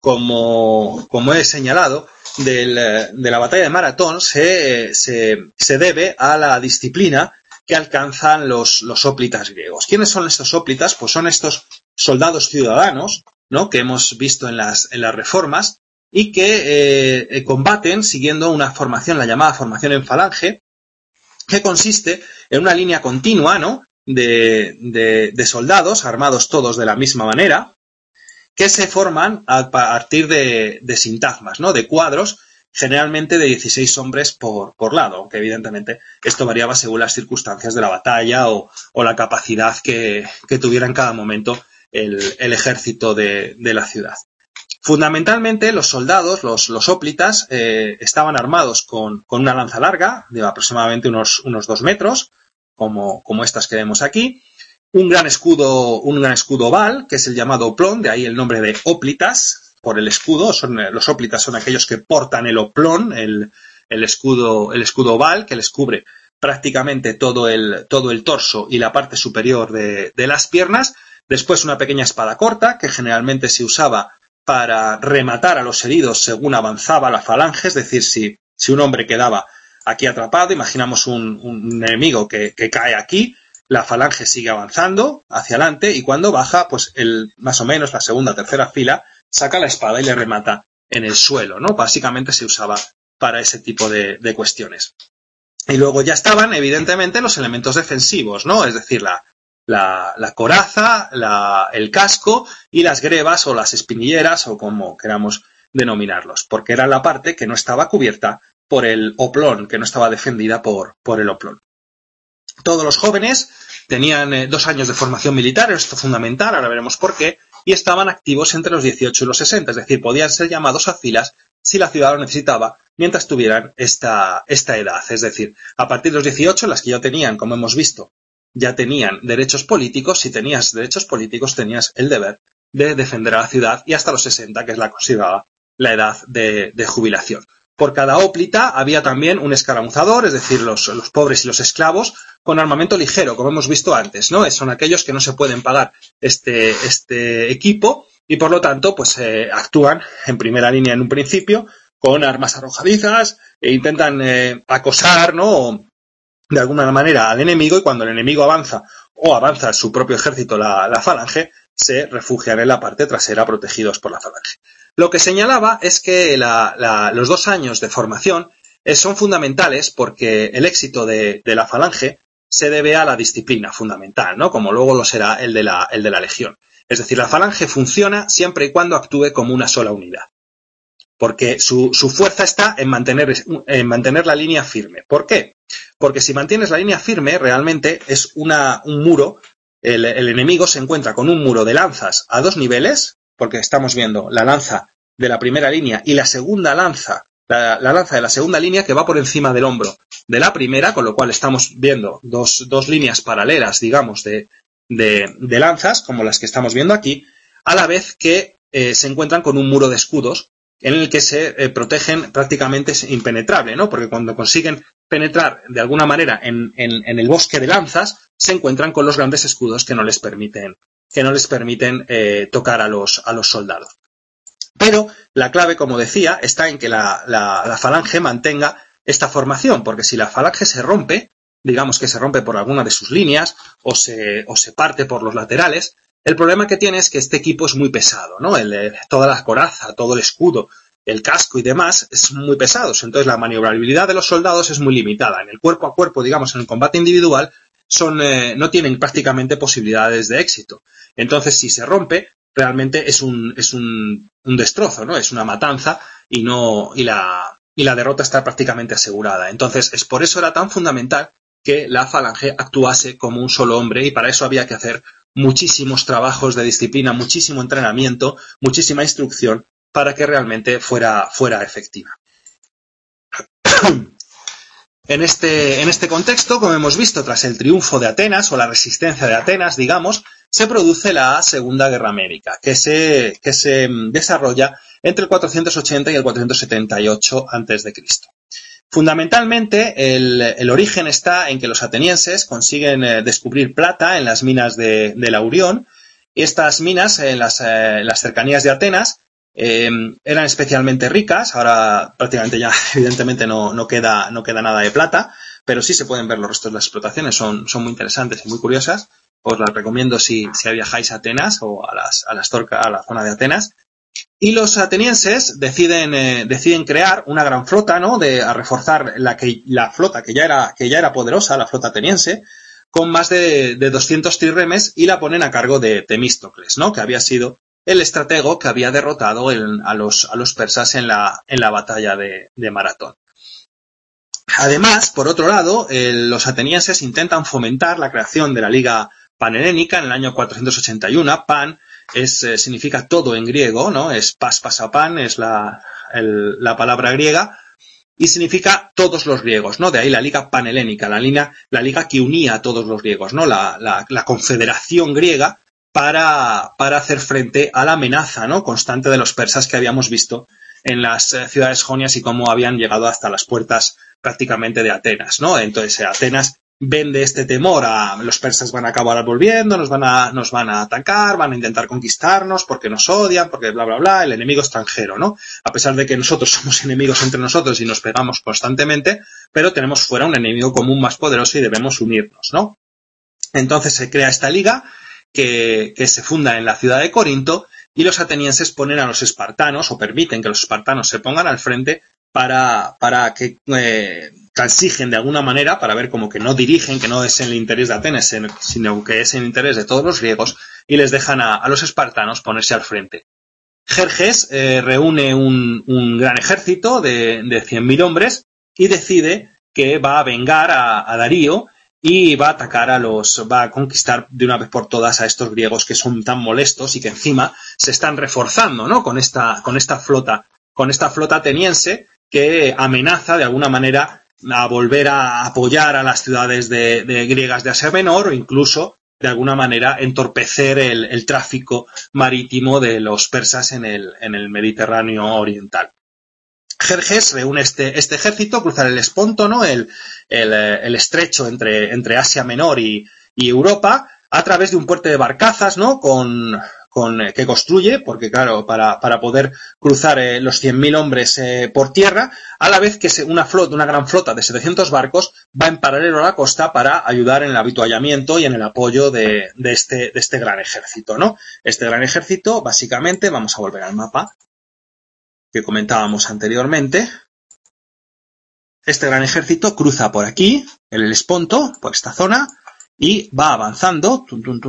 como he señalado, de la batalla de Maratón se debe a la disciplina que alcanzan los hóplitas griegos. ¿Quiénes son estos hóplitas? Pues son estos soldados ciudadanos, ¿no? Que hemos visto en las reformas y que combaten siguiendo una formación, la llamada formación en falange, que consiste en una línea continua, ¿no? de soldados armados todos de la misma manera, que se forman a partir de sintagmas, ¿no? De cuadros, generalmente de 16 hombres por lado, aunque evidentemente esto variaba según las circunstancias de la batalla o la capacidad que tuviera en cada momento el ejército de la ciudad. Fundamentalmente los soldados, los hóplitas, estaban armados con una lanza larga de aproximadamente unos 2 metros, como estas que vemos aquí, un gran escudo oval, que es el llamado oplón, de ahí el nombre de hóplitas, por el escudo. Los hóplitas son aquellos que portan el oplón, el escudo oval, que les cubre prácticamente todo el torso y la parte superior de las piernas. Después una pequeña espada corta, que generalmente se usaba para rematar a los heridos según avanzaba la falange, es decir, si un hombre quedaba aquí atrapado, imaginamos un enemigo que cae aquí, la falange sigue avanzando hacia adelante y cuando baja, pues más o menos la segunda o tercera fila saca la espada y le remata en el suelo, ¿no? Básicamente se usaba para ese tipo de cuestiones. Y luego ya estaban, evidentemente, los elementos defensivos, ¿no? Es decir, la coraza, el casco y las grebas o las espinilleras o como queramos denominarlos, porque era la parte que no estaba cubierta por el oplón, que no estaba defendida por el oplón. Todos los jóvenes tenían 2 años de formación militar, esto es fundamental, ahora veremos por qué, y estaban activos entre los 18 y los 60, es decir, podían ser llamados a filas si la ciudad lo necesitaba mientras tuvieran esta edad. Es decir, a partir de los 18, las que ya tenían, como hemos visto, ya tenían derechos políticos. Si tenías derechos políticos, tenías el deber de defender a la ciudad, y hasta los 60, que es la considerada la edad de jubilación. Por cada óplita había también un escaramuzador, es decir, los pobres y los esclavos, con armamento ligero, como hemos visto antes, ¿no? Son aquellos que no se pueden pagar este equipo y, por lo tanto, pues actúan en primera línea en un principio con armas arrojadizas e intentan acosar, ¿no?, de alguna manera al enemigo, y cuando el enemigo avanza o avanza su propio ejército, la falange, se refugian en la parte trasera protegidos por la falange. Lo que señalaba es que los 2 años de formación son fundamentales porque el éxito de la falange se debe a la disciplina fundamental, ¿no? Como luego lo será el de la legión. Es decir, la falange funciona siempre y cuando actúe como una sola unidad, porque su fuerza está en mantener la línea firme. ¿Por qué? Porque si mantienes la línea firme, realmente es un muro. El enemigo se encuentra con un muro de lanzas a 2 niveles, porque estamos viendo la lanza de la primera línea y la segunda lanza, la lanza de la segunda línea, que va por encima del hombro de la primera, con lo cual estamos viendo dos líneas paralelas, digamos, de lanzas, como las que estamos viendo aquí, a la vez que se encuentran con un muro de escudos en el que se protegen prácticamente impenetrable, ¿no? Porque cuando consiguen penetrar de alguna manera en el bosque de lanzas, se encuentran con los grandes escudos que no les permiten tocar a los soldados. Pero la clave, como decía, está en que la falange mantenga esta formación, porque si la falange se rompe, digamos que se rompe por alguna de sus líneas o se parte por los laterales, el problema que tiene es que este equipo es muy pesado, ¿no? Toda la coraza, todo el escudo, el casco y demás es muy pesados. Entonces la maniobrabilidad de los soldados es muy limitada. En el cuerpo a cuerpo, digamos, en el combate individual, no tienen prácticamente posibilidades de éxito. Entonces, si se rompe, realmente es un destrozo, ¿no? Es una matanza y la derrota está prácticamente asegurada. Entonces, es por eso era tan fundamental que la falange actuase como un solo hombre, y para eso había que hacer muchísimos trabajos de disciplina, muchísimo entrenamiento, muchísima instrucción para que realmente fuera efectiva. En este contexto, como hemos visto, tras el triunfo de Atenas o la resistencia de Atenas, digamos, se produce la Segunda Guerra Médica, que se desarrolla entre el 480 y el 478 a.C. Fundamentalmente, el origen está en que los atenienses consiguen descubrir plata en las minas de Laurión. Estas minas, en las cercanías de Atenas, eran especialmente ricas. Ahora prácticamente ya evidentemente no queda nada de plata, pero sí se pueden ver los restos de las explotaciones, son muy interesantes y muy curiosas. Os las recomiendo si viajáis a Atenas o a la zona de Atenas. Y los atenienses deciden crear una gran flota, ¿no? A reforzar la flota que ya era poderosa, la flota ateniense, con más de 200 trirremes, y la ponen a cargo de Temístocles, ¿no? Que había sido el estratego que había derrotado a los persas en la batalla de Maratón. Además, por otro lado, los atenienses intentan fomentar la creación de la Liga Panhelénica en el año 481. Pan significa todo en griego, ¿no? Es pasapan, es la palabra griega, y significa todos los griegos, ¿no? De ahí la Liga Panhelénica, la liga que unía a todos los griegos, ¿no? La confederación griega para hacer frente a la amenaza, ¿no?, constante de los persas que habíamos visto en las ciudades jonias y cómo habían llegado hasta las puertas prácticamente de Atenas, ¿no? Entonces Atenas vende este temor a los persas van a acabar volviendo, nos van a atacar, van a intentar conquistarnos porque nos odian, porque bla bla bla, el enemigo extranjero, ¿no? A pesar de que nosotros somos enemigos entre nosotros y nos pegamos constantemente, pero tenemos fuera un enemigo común más poderoso y debemos unirnos, ¿no? Entonces se crea esta liga que se funda en la ciudad de Corinto y los atenienses ponen a los espartanos, o permiten que los espartanos se pongan al frente para que transigen de alguna manera, para ver como que no dirigen, que no es en el interés de Atenas, sino que es en el interés de todos los griegos, y les dejan a los espartanos ponerse al frente. Jerjes reúne un gran ejército de 100.000 hombres y decide que va a vengar a Darío y va a atacar va a conquistar de una vez por todas a estos griegos que son tan molestos y que encima se están reforzando, ¿no? con esta flota ateniense que amenaza de alguna manera a volver a apoyar a las ciudades de griegas de Asia Menor, o incluso de alguna manera entorpecer el tráfico marítimo de los persas en el Mediterráneo oriental. Jerjes reúne este ejército, cruzar el Esponto, ¿no? el estrecho entre Asia Menor y Europa, a través de un puerto de barcazas, ¿no? Que construye, porque claro, para poder cruzar los 100.000 hombres por tierra, a la vez que una gran flota de 700 barcos va en paralelo a la costa para ayudar en el avituallamiento y en el apoyo de este gran ejército, ¿no? Este gran ejército, básicamente, vamos a volver al mapa que comentábamos anteriormente. Este gran ejército cruza por aquí, en el Esponto, por esta zona, y va avanzando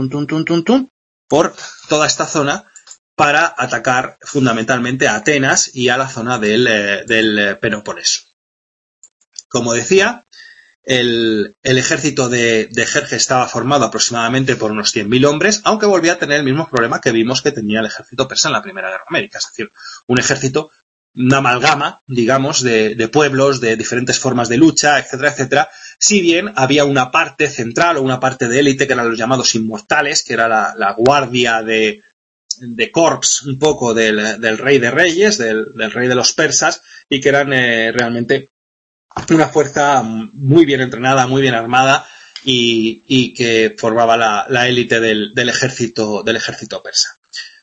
por toda esta zona para atacar fundamentalmente a Atenas y a la zona del Peloponeso. Como decía, el ejército de Jerjes estaba formado aproximadamente por unos 100.000 hombres, aunque volvía a tener el mismo problema que vimos que tenía el ejército persa en la Primera Guerra Médica, es decir, un ejército, una amalgama, digamos, de pueblos, de diferentes formas de lucha, etcétera, etcétera, si bien había una parte central o una parte de élite que eran los llamados inmortales, que era la guardia de corps un poco del rey de reyes, del rey de los persas, y que eran realmente una fuerza muy bien entrenada, muy bien armada y que formaba la élite del ejército persa.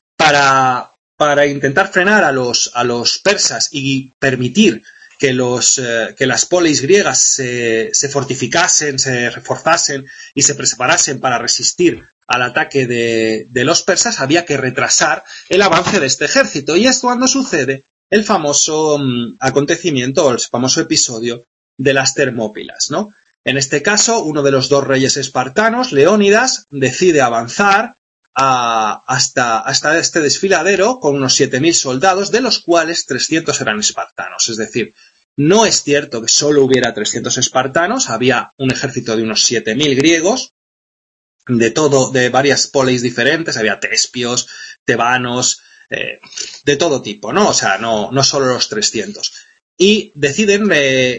Para intentar frenar a los persas y permitir que las polis griegas se fortificasen, se reforzasen y se preparasen para resistir al ataque de los persas, había que retrasar el avance de este ejército. Y es cuando sucede el famoso acontecimiento o el famoso episodio de las Termópilas, ¿no? En este caso, uno de los dos reyes espartanos, Leónidas, decide avanzar hasta este desfiladero con unos 7.000 soldados, de los cuales 300 eran espartanos. Es decir, no es cierto que solo hubiera 300 espartanos, había un ejército de unos 7.000 griegos, de varias polis diferentes, había tespios, tebanos, de todo tipo, ¿no? O sea, no solo los 300. Y deciden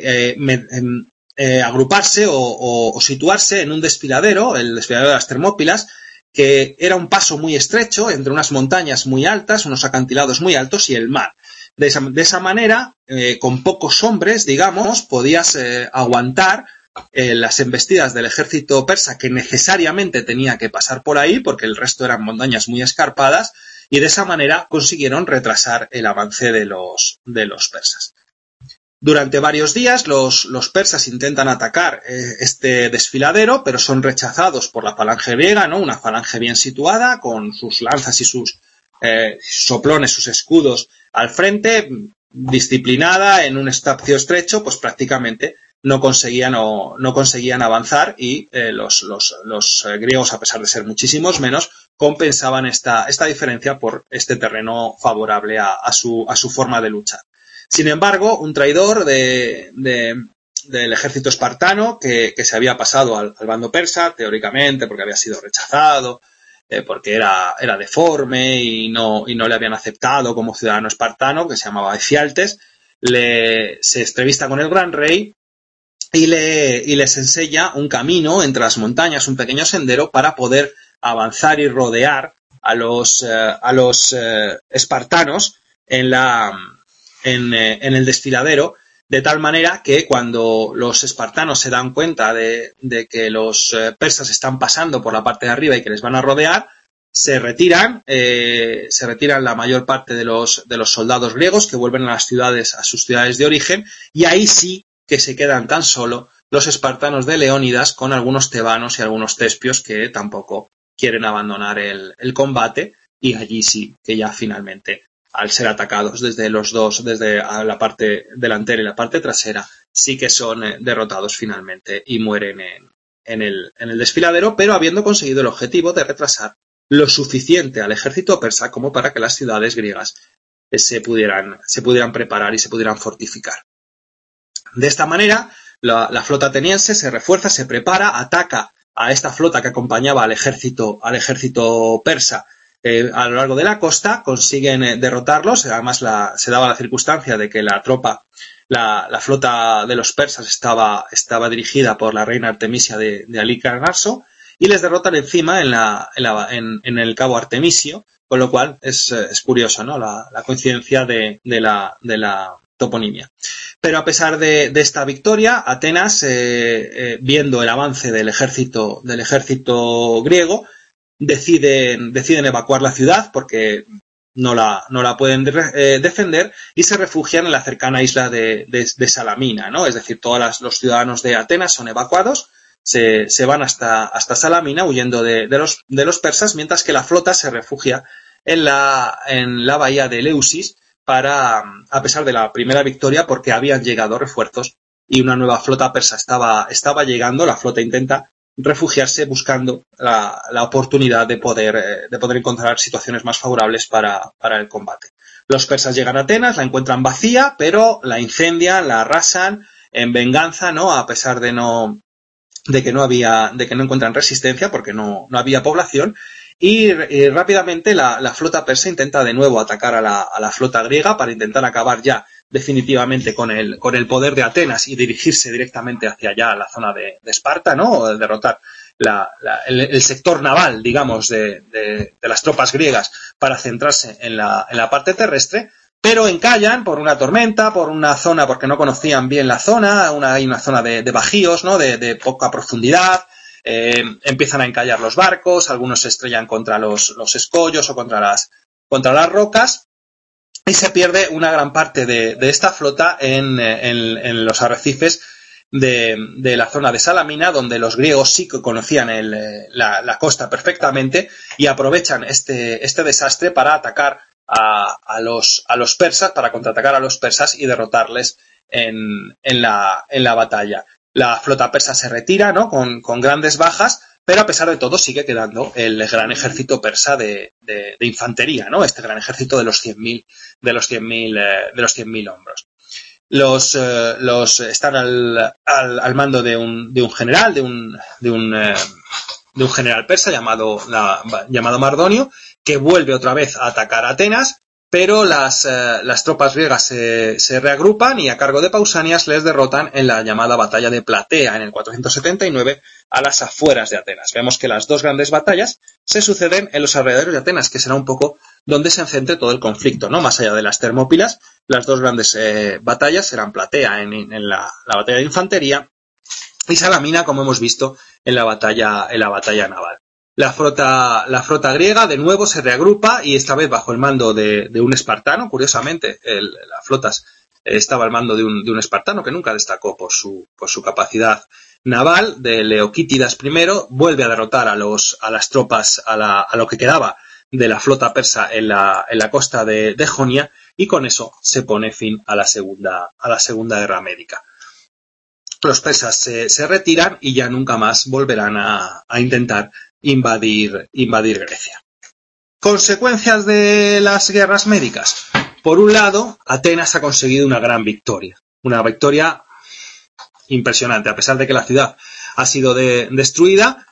agruparse o situarse en un desfiladero, el desfiladero de las Termópilas, que era un paso muy estrecho entre unas montañas muy altas, unos acantilados muy altos y el mar. De esa manera, con pocos hombres, digamos, podías aguantar las embestidas del ejército persa, que necesariamente tenía que pasar por ahí, porque el resto eran montañas muy escarpadas, y de esa manera consiguieron retrasar el avance de los persas. Durante varios días los persas intentan atacar este desfiladero, pero son rechazados por la falange griega, ¿no? Una falange bien situada, con sus lanzas y sus soplones, sus escudos al frente, disciplinada en un espacio estrecho, pues prácticamente no conseguían avanzar, y los griegos, a pesar de ser muchísimos menos, compensaban esta diferencia por este terreno favorable a su forma de luchar. Sin embargo, un traidor del ejército espartano que se había pasado al bando persa, teóricamente porque había sido rechazado, porque era deforme y no le habían aceptado como ciudadano espartano, que se llamaba Efialtes, se entrevista con el gran rey y les enseña un camino entre las montañas, un pequeño sendero para poder avanzar y rodear a los espartanos en el desfiladero, de tal manera que cuando los espartanos se dan cuenta de que los persas están pasando por la parte de arriba y que les van a rodear, se retiran la mayor parte de los soldados griegos, que vuelven a sus ciudades de origen, y ahí sí que se quedan tan solo los espartanos de Leónidas con algunos tebanos y algunos tespios que tampoco quieren abandonar el combate, y allí sí que ya finalmente, al ser atacados desde los dos, desde la parte delantera y la parte trasera, sí que son derrotados finalmente y mueren en el desfiladero, pero habiendo conseguido el objetivo de retrasar lo suficiente al ejército persa como para que las ciudades griegas se pudieran preparar y se pudieran fortificar. De esta manera, la flota ateniense se refuerza, se prepara, ataca a esta flota que acompañaba al ejército persa a lo largo de la costa, consiguen derrotarlos. Además, se daba la circunstancia de que la flota de los persas estaba dirigida por la reina Artemisia de Halicarnaso, y les derrotan encima en el cabo Artemisio, con lo cual es curioso, ¿no? La coincidencia de la toponimia. Pero a pesar de esta victoria, Atenas, viendo el avance del ejército griego, deciden evacuar la ciudad porque no la pueden defender, y se refugian en la cercana isla de Salamina, ¿no? Es decir, todos los ciudadanos de Atenas son evacuados, se van hasta Salamina huyendo de los persas, mientras que la flota se refugia en la bahía de Eleusis, a pesar de la primera victoria, porque habían llegado refuerzos y una nueva flota persa estaba llegando. La flota intenta refugiarse buscando la oportunidad de poder encontrar situaciones más favorables para el combate. Los persas llegan a Atenas, la encuentran vacía, pero la incendian, la arrasan en venganza, ¿no? A pesar de que no encuentran resistencia, porque no había población. Y rápidamente la flota persa intenta de nuevo atacar a la flota griega para intentar acabar ya definitivamente con el poder de Atenas y dirigirse directamente hacia allá, la zona de Esparta, ¿no? O derrotar el sector naval, digamos, de las tropas griegas, para centrarse en la parte terrestre, pero encallan por una tormenta, por una zona, porque no conocían bien la zona. Hay una zona de bajíos, ¿no? De poca profundidad. Empiezan a encallar los barcos, algunos se estrellan contra los escollos o contra las rocas, y se pierde una gran parte de esta flota en los arrecifes de la zona de Salamina, donde los griegos sí que conocían la costa perfectamente, y aprovechan este desastre para atacar a los persas, para contraatacar a los persas y derrotarles en la batalla. La flota persa se retira, ¿no? Con grandes bajas, pero a pesar de todo sigue quedando el gran ejército persa de infantería, ¿no? Este gran ejército de los 100.000 hombros. Están al mando de un general, de un general persa llamado Mardonio, que vuelve otra vez a atacar a Atenas, pero las tropas griegas se reagrupan y, a cargo de Pausanias, les derrotan en la llamada batalla de Platea en el 479 a las afueras de Atenas. Vemos que las dos grandes batallas se suceden en los alrededores de Atenas, que será un poco donde se centre todo el conflicto, ¿no? Más allá de las Termópilas, las dos grandes batallas serán Platea en la batalla de infantería y Salamina, como hemos visto, en la batalla naval. La flota griega de nuevo se reagrupa, y esta vez bajo el mando de un espartano. Curiosamente, la flota estaba al mando de un espartano que nunca destacó por su capacidad naval, de Leoquítidas I. Vuelve a derrotar a las tropas, a lo que quedaba de la flota persa en la costa de Jonia, y con eso se pone fin a la Segunda Guerra Médica. Los persas se retiran y ya nunca más volverán a intentar invadir Grecia. Consecuencias de las guerras médicas. Por un lado, Atenas ha conseguido una gran victoria. Una victoria impresionante. A pesar de que la ciudad ha sido destruida,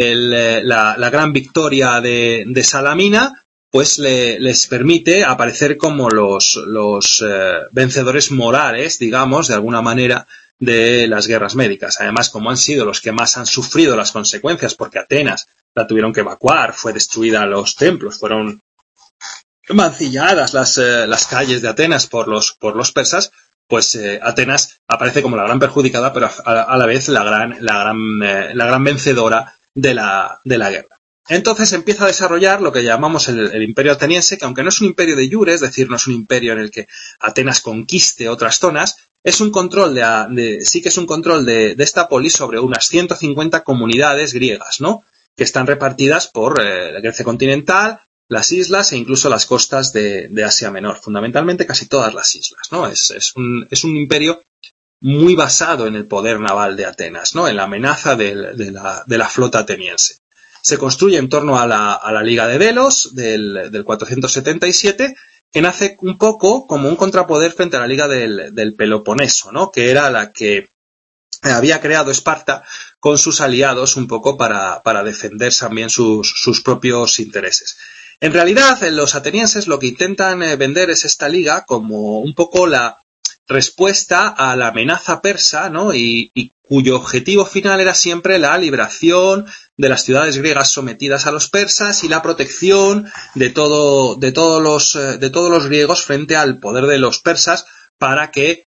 la gran victoria de Salamina pues les permite aparecer como los vencedores morales, digamos, de alguna manera, de las guerras médicas. Además, como han sido los que más han sufrido las consecuencias, porque Atenas la tuvieron que evacuar, fue destruida los templos, fueron mancilladas las calles de Atenas por los persas, pues Atenas aparece como la gran perjudicada, pero a la vez la gran vencedora de la guerra. Entonces empieza a desarrollar lo que llamamos el imperio ateniense, que aunque no es un imperio de jure, es decir, no es un imperio en el que Atenas conquiste otras zonas, es un control sí que es un control de esta polis sobre unas 150 comunidades griegas, ¿no? Que están repartidas por la Grecia continental, las islas e incluso las costas de Asia Menor, fundamentalmente casi todas las islas, ¿no? Es un imperio muy basado en el poder naval de Atenas, ¿no? En la amenaza de la flota ateniense. Se construye en torno a la Liga de Delos del 477, que nace un poco como un contrapoder frente a la Liga del Peloponeso, ¿no? Que era la que había creado Esparta con sus aliados un poco para defender también sus propios intereses. En realidad, los atenienses lo que intentan vender es esta liga como un poco la respuesta a la amenaza persa, ¿no? Y cuyo objetivo final era siempre la liberación de las ciudades griegas sometidas a los persas y la protección de todos los griegos frente al poder de los persas para que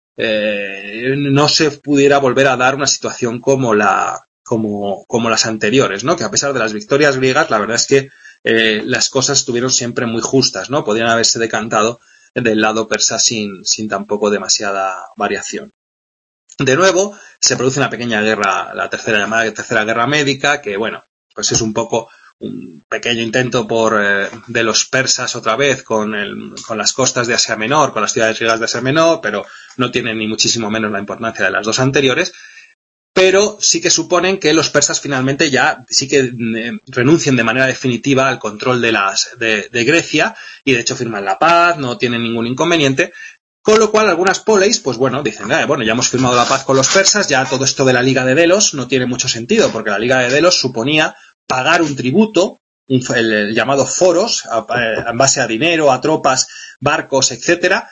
no se pudiera volver a dar una situación como las anteriores, ¿no? Que a pesar de las victorias griegas, la verdad es que las cosas estuvieron siempre muy justas, ¿no? Podrían haberse decantado del lado persa sin tampoco demasiada variación. De nuevo, se produce una pequeña guerra, la tercera guerra médica, que bueno, pues es un poco un pequeño intento de los persas otra vez con las costas de Asia Menor, con las ciudades griegas de Asia Menor, pero no tienen ni muchísimo menos la importancia de las dos anteriores. Pero sí que suponen que los persas finalmente ya sí que renuncien de manera definitiva al control de Grecia y de hecho firman la paz, no tienen ningún inconveniente, con lo cual algunas poleis pues bueno, dicen, bueno, ya hemos firmado la paz con los persas, ya todo esto de la Liga de Delos no tiene mucho sentido, porque la Liga de Delos suponía pagar un tributo, el llamado foros, en base a dinero, a tropas, barcos, etcétera,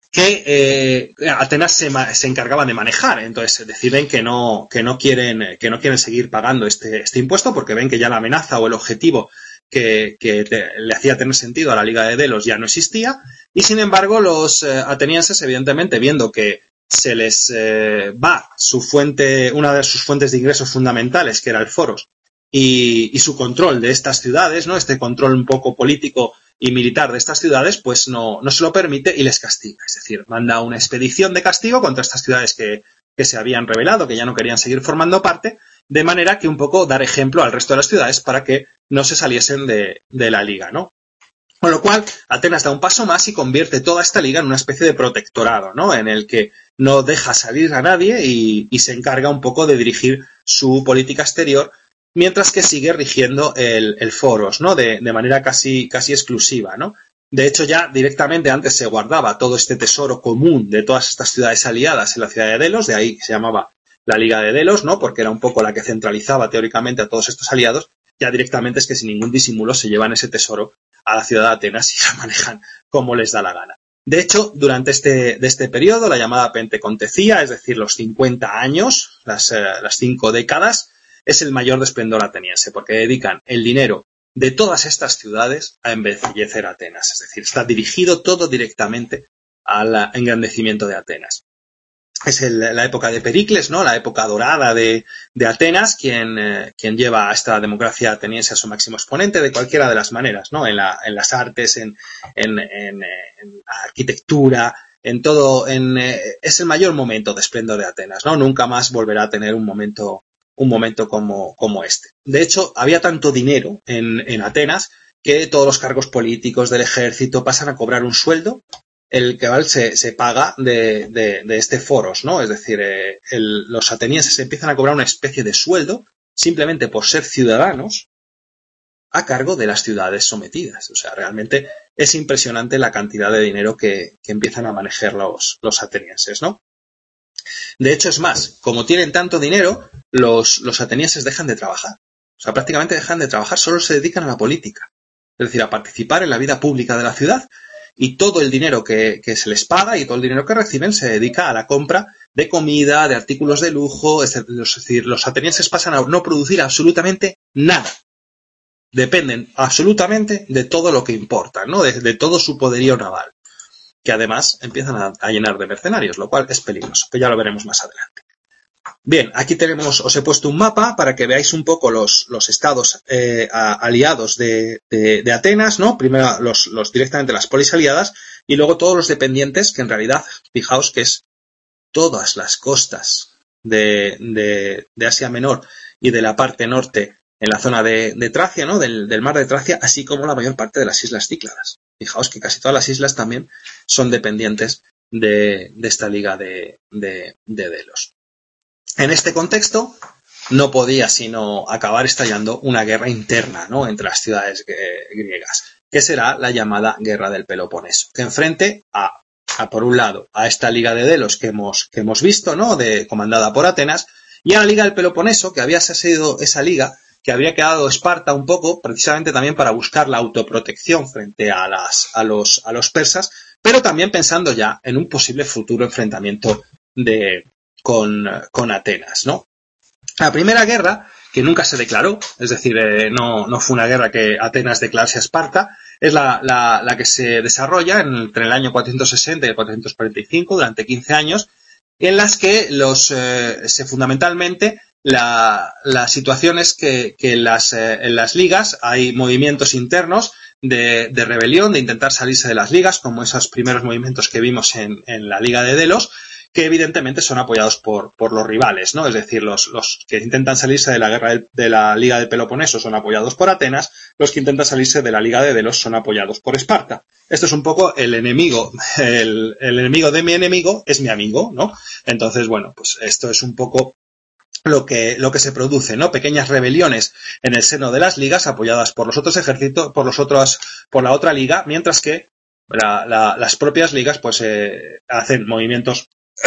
que Atenas se encargaba de manejar. Entonces deciden que no quieren seguir pagando este impuesto porque ven que ya la amenaza o el objetivo que le hacía tener sentido a la Liga de Delos ya no existía, y sin embargo los atenienses, evidentemente, viendo que se les va una de sus fuentes de ingresos fundamentales, que era el foros, y su control de estas ciudades, ¿no? Este control un poco político y militar de estas ciudades, pues no se lo permite y les castiga. Es decir, manda una expedición de castigo contra estas ciudades que se habían rebelado, que ya no querían seguir formando parte, de manera que un poco dar ejemplo al resto de las ciudades para que no se saliesen de la liga, ¿no? Con lo cual, Atenas da un paso más y convierte toda esta liga en una especie de protectorado, ¿no? En el que no deja salir a nadie y se encarga un poco de dirigir su política exterior, mientras que sigue rigiendo el foros, ¿no? De manera casi exclusiva, ¿no? De hecho, ya directamente antes se guardaba todo este tesoro común de todas estas ciudades aliadas en la ciudad de Delos, de ahí se llamaba la Liga de Delos, ¿no? Porque era un poco la que centralizaba teóricamente a todos estos aliados. Ya directamente es que sin ningún disimulo se llevan ese tesoro a la ciudad de Atenas y la manejan como les da la gana. De hecho, durante este periodo, la llamada Pentecontecía, es decir, los 50 años, las 5 décadas, es el mayor de esplendor ateniense, porque dedican el dinero de todas estas ciudades a embellecer Atenas. Es decir, está dirigido todo directamente al engrandecimiento de Atenas. Es la época de Pericles, ¿no? La época dorada de Atenas, quien lleva a esta democracia ateniense a su máximo exponente de cualquiera de las maneras, ¿no? En las artes, en la arquitectura, en todo, es el mayor momento de esplendor de Atenas, ¿no? Nunca más volverá a tener un momento como este. De hecho, había tanto dinero en Atenas que todos los cargos políticos del ejército pasan a cobrar un sueldo, el que se paga de este foros, ¿no? Es decir, los atenienses empiezan a cobrar una especie de sueldo simplemente por ser ciudadanos a cargo de las ciudades sometidas. O sea, realmente es impresionante la cantidad de dinero que empiezan a manejar los atenienses, ¿no? De hecho, es más, como tienen tanto dinero, los atenienses dejan de trabajar. O sea, prácticamente dejan de trabajar, solo se dedican a la política. Es decir, a participar en la vida pública de la ciudad, y todo el dinero que se les paga y todo el dinero que reciben se dedica a la compra de comida, de artículos de lujo. Es decir, los atenienses pasan a no producir absolutamente nada. Dependen absolutamente de todo lo que importa, ¿no? De todo su poderío naval, que además empiezan a llenar de mercenarios, lo cual es peligroso, que ya lo veremos más adelante. Bien, aquí os he puesto un mapa para que veáis un poco los estados aliados de Atenas, ¿no? Primero directamente las polis aliadas y luego todos los dependientes, que en realidad, fijaos que es todas las costas de Asia Menor y de la parte norte en la zona de Tracia, ¿no? Del mar de Tracia, así como la mayor parte de las islas Cícladas. Fijaos que casi todas las islas también son dependientes de esta liga de Delos. En este contexto, no podía sino acabar estallando una guerra interna, ¿no? Entre las ciudades griegas, que será la llamada Guerra del Peloponeso, que enfrente por un lado, a esta liga de Delos que hemos visto, ¿no? Comandada por Atenas, y a la liga del Peloponeso, que había sido esa liga que habría quedado Esparta un poco, precisamente también para buscar la autoprotección frente a los persas, pero también pensando ya en un posible futuro enfrentamiento con Atenas, ¿no? La primera guerra, que nunca se declaró, es decir, no fue una guerra que Atenas declarase a Esparta, es la que se desarrolla entre el año 460 y el 445, durante 15 años, en las que fundamentalmente la situación es que en las ligas hay movimientos internos de rebelión, de intentar salirse de las ligas, como esos primeros movimientos que vimos en la Liga de Delos, que evidentemente son apoyados por los rivales, ¿no? Es decir, los que intentan salirse de la guerra de la Liga del Peloponeso son apoyados por Atenas, los que intentan salirse de la Liga de Delos son apoyados por Esparta. Esto es un poco el enemigo, el enemigo de mi enemigo es mi amigo, ¿no? Entonces, bueno, pues esto es un poco lo que se produce, ¿no? Pequeñas rebeliones en el seno de las ligas apoyadas por los otros ejércitos, por la otra liga, mientras que las propias ligas pues hacen movimientos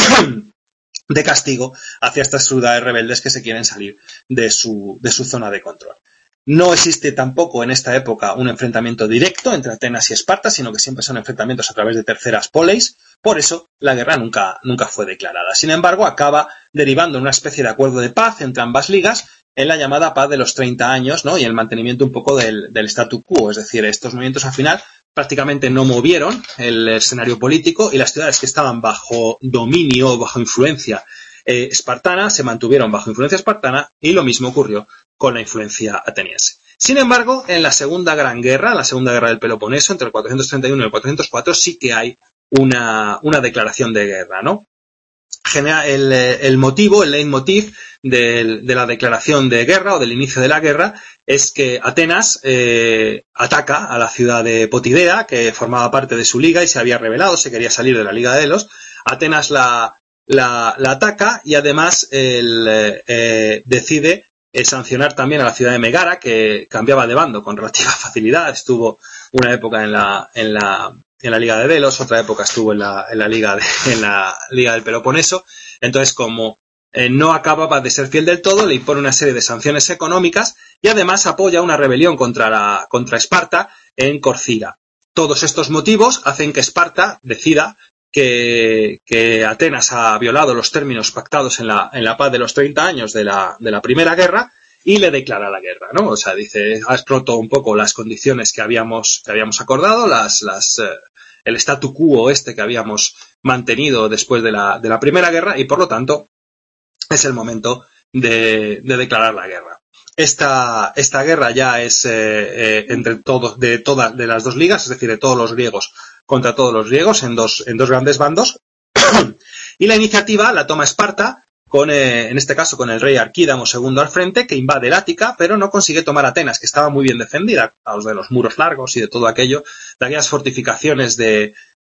de castigo hacia estas ciudades rebeldes que se quieren salir de su zona de control. No existe tampoco en esta época un enfrentamiento directo entre Atenas y Esparta, sino que siempre son enfrentamientos a través de terceras poleis. Por eso la guerra nunca fue declarada. Sin embargo, acaba derivando en una especie de acuerdo de paz entre ambas ligas en la llamada paz de los 30 años, ¿no? Y el mantenimiento un poco del statu quo. Es decir, estos movimientos al final prácticamente no movieron el escenario político y las ciudades que estaban bajo dominio, bajo influencia espartana, se mantuvieron bajo influencia espartana, y lo mismo ocurrió con la influencia ateniense. Sin embargo, en la segunda gran guerra, la segunda guerra del Peloponeso, entre el 431 y el 404, sí que hay una declaración de guerra, ¿no? El motivo, el leitmotiv de la declaración de guerra o del inicio de la guerra es que Atenas ataca a la ciudad de Potidea, que formaba parte de su liga y se había rebelado, se quería salir de la Liga de Delos. Atenas la ataca y además decide sancionar también a la ciudad de Megara, que cambiaba de bando con relativa facilidad. Estuvo una época en la Liga de Delos, otra época estuvo en la Liga del Peloponeso. Entonces, como no acababa de ser fiel del todo, le impone una serie de sanciones económicas y además apoya una rebelión contra Esparta en Corcira. Todos estos motivos hacen que Esparta decida que Atenas ha violado los términos pactados en la paz de los 30 años de la primera guerra y le declara la guerra, ¿no? O sea, dice, has roto un poco las condiciones que habíamos acordado, el statu quo que habíamos mantenido después de la primera guerra, y por lo tanto es el momento de declarar la guerra. Esta guerra ya es entre todos, de las dos ligas, es decir, de todos los griegos contra todos los griegos, en dos grandes bandos. Y la iniciativa la toma Esparta, en este caso con el rey Arquídamo II al frente, que invade el Ática, pero no consigue tomar Atenas, que estaba muy bien defendida, a los de los muros largos y de todo aquello, de aquellas fortificaciones de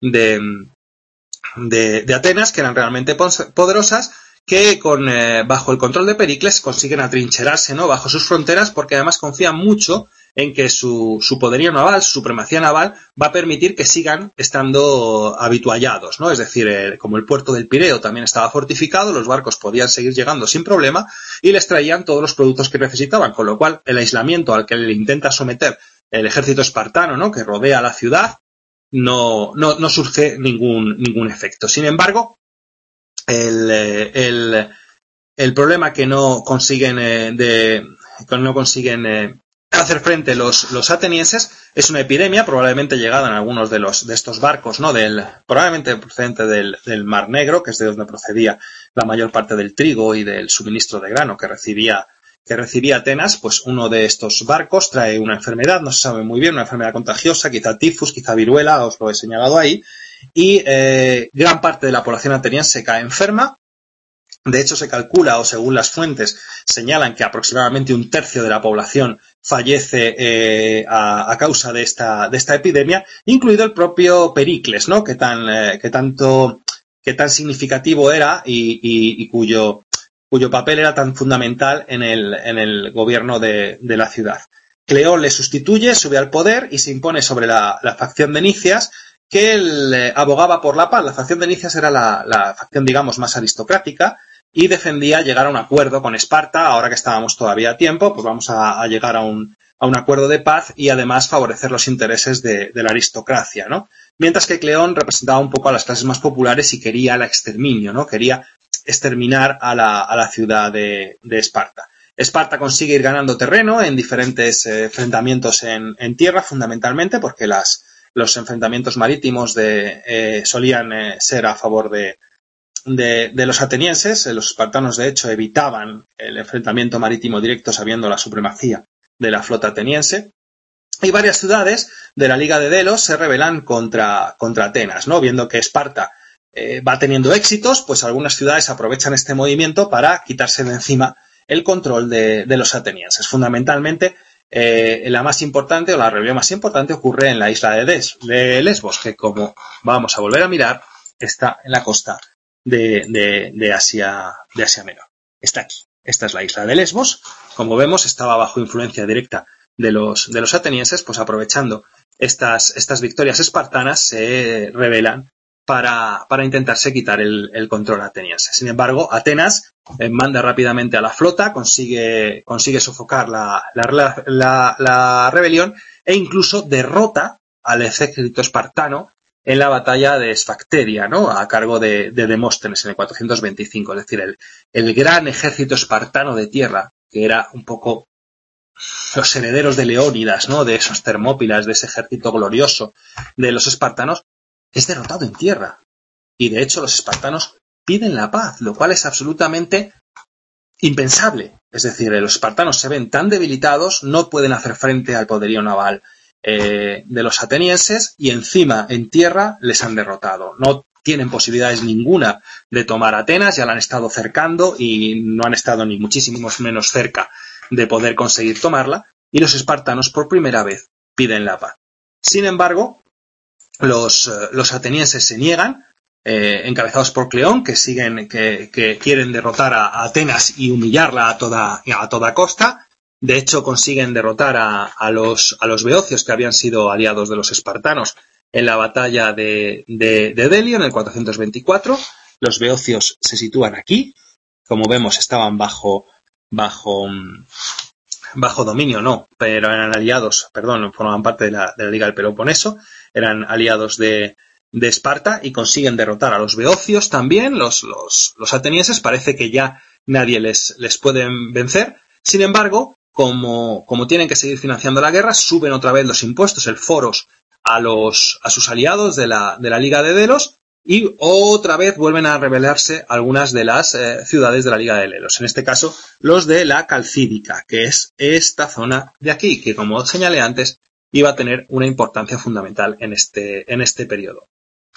Atenas, que eran realmente poderosas, que bajo el control de Pericles consiguen atrincherarse, ¿no?, bajo sus fronteras, porque además confían mucho en que su poderío naval, su supremacía naval, va a permitir que sigan estando habituallados, ¿no? Es decir, como el puerto del Pireo también estaba fortificado, los barcos podían seguir llegando sin problema y les traían todos los productos que necesitaban, con lo cual el aislamiento al que le intenta someter el ejército espartano, ¿no?, que rodea la ciudad, no surge ningún efecto. Sin embargo, el problema que no consiguen hacer frente los atenienses es una epidemia, probablemente llegada en algunos de estos barcos, ¿no?, probablemente procedente del Mar Negro, que es de donde procedía la mayor parte del trigo y del suministro de grano que recibía Atenas. Pues uno de estos barcos trae una enfermedad, no se sabe muy bien, una enfermedad contagiosa, quizá tifus, quizá viruela, os lo he señalado ahí, y gran parte de la población ateniense cae enferma. De hecho, se calcula, o según las fuentes, señalan que aproximadamente 1/3 de la población fallece a causa de esta epidemia, incluido el propio Pericles, ¿no? Que tan significativo era y cuyo papel era tan fundamental en el gobierno de la ciudad. Cleón le sustituye, sube al poder y se impone sobre la facción de Nicias, que abogaba por la paz. La facción de Nicias era la facción, digamos, más aristocrática, y defendía llegar a un acuerdo con Esparta. Ahora que estábamos todavía a tiempo, pues vamos a llegar a un acuerdo de paz y además favorecer los intereses de la aristocracia, ¿no? Mientras que Cleón representaba un poco a las clases más populares y quería el exterminio, ¿no? Quería exterminar a la ciudad de Esparta. Esparta consigue ir ganando terreno en diferentes enfrentamientos en tierra, fundamentalmente, porque los enfrentamientos marítimos solían ser a favor de los atenienses. Los espartanos, de hecho, evitaban el enfrentamiento marítimo directo sabiendo la supremacía de la flota ateniense. Y varias ciudades de la Liga de Delos se rebelan contra Atenas, ¿no? Viendo que Esparta va teniendo éxitos, pues algunas ciudades aprovechan este movimiento para quitarse de encima el control de los atenienses. Fundamentalmente, la más importante, o la rebelión más importante, ocurre en la isla de Lesbos, que, como vamos a volver a mirar, está en la costa de Asia Menor. Está aquí. Esta es la isla de Lesbos. Como vemos, estaba bajo influencia directa de los atenienses, pues aprovechando estas victorias espartanas, se rebelan para intentarse quitar el control ateniense. Sin embargo, Atenas manda rápidamente a la flota, consigue sofocar la rebelión e incluso derrota al ejército espartano en la batalla de Esfacteria, ¿no? A cargo de Demóstenes en el 425. Es decir, el gran ejército espartano de tierra, que era un poco los herederos de Leónidas, ¿no? De esos Termópilas, de ese ejército glorioso de los espartanos, es derrotado en tierra. Y de hecho los espartanos piden la paz, lo cual es absolutamente impensable. Es decir, los espartanos se ven tan debilitados, no pueden hacer frente al poderío naval de los atenienses, y encima en tierra les han derrotado. No tienen posibilidades ninguna de tomar Atenas, ya la han estado cercando y no han estado ni muchísimo menos cerca de poder conseguir tomarla, y los espartanos por primera vez piden la paz. Sin embargo, los atenienses se niegan, encabezados por Cleón, que quieren derrotar a Atenas y humillarla a toda costa. De hecho, consiguen derrotar a los beocios, que habían sido aliados de los espartanos en la batalla de Delio en el 424. Los beocios se sitúan aquí. Como vemos, estaban bajo dominio, no, pero eran aliados, formaban parte de la Liga del Peloponeso, eran aliados de Esparta y consiguen derrotar a los beocios también. Los atenienses parece que ya nadie les puede vencer. Sin embargo, como tienen que seguir financiando la guerra, suben otra vez los impuestos, el foros, a sus aliados de la Liga de Delos, y otra vez vuelven a rebelarse algunas de las ciudades de la Liga de Delos. En este caso, los de la Calcídica, que es esta zona de aquí, que, como señalé antes, iba a tener una importancia fundamental en este periodo.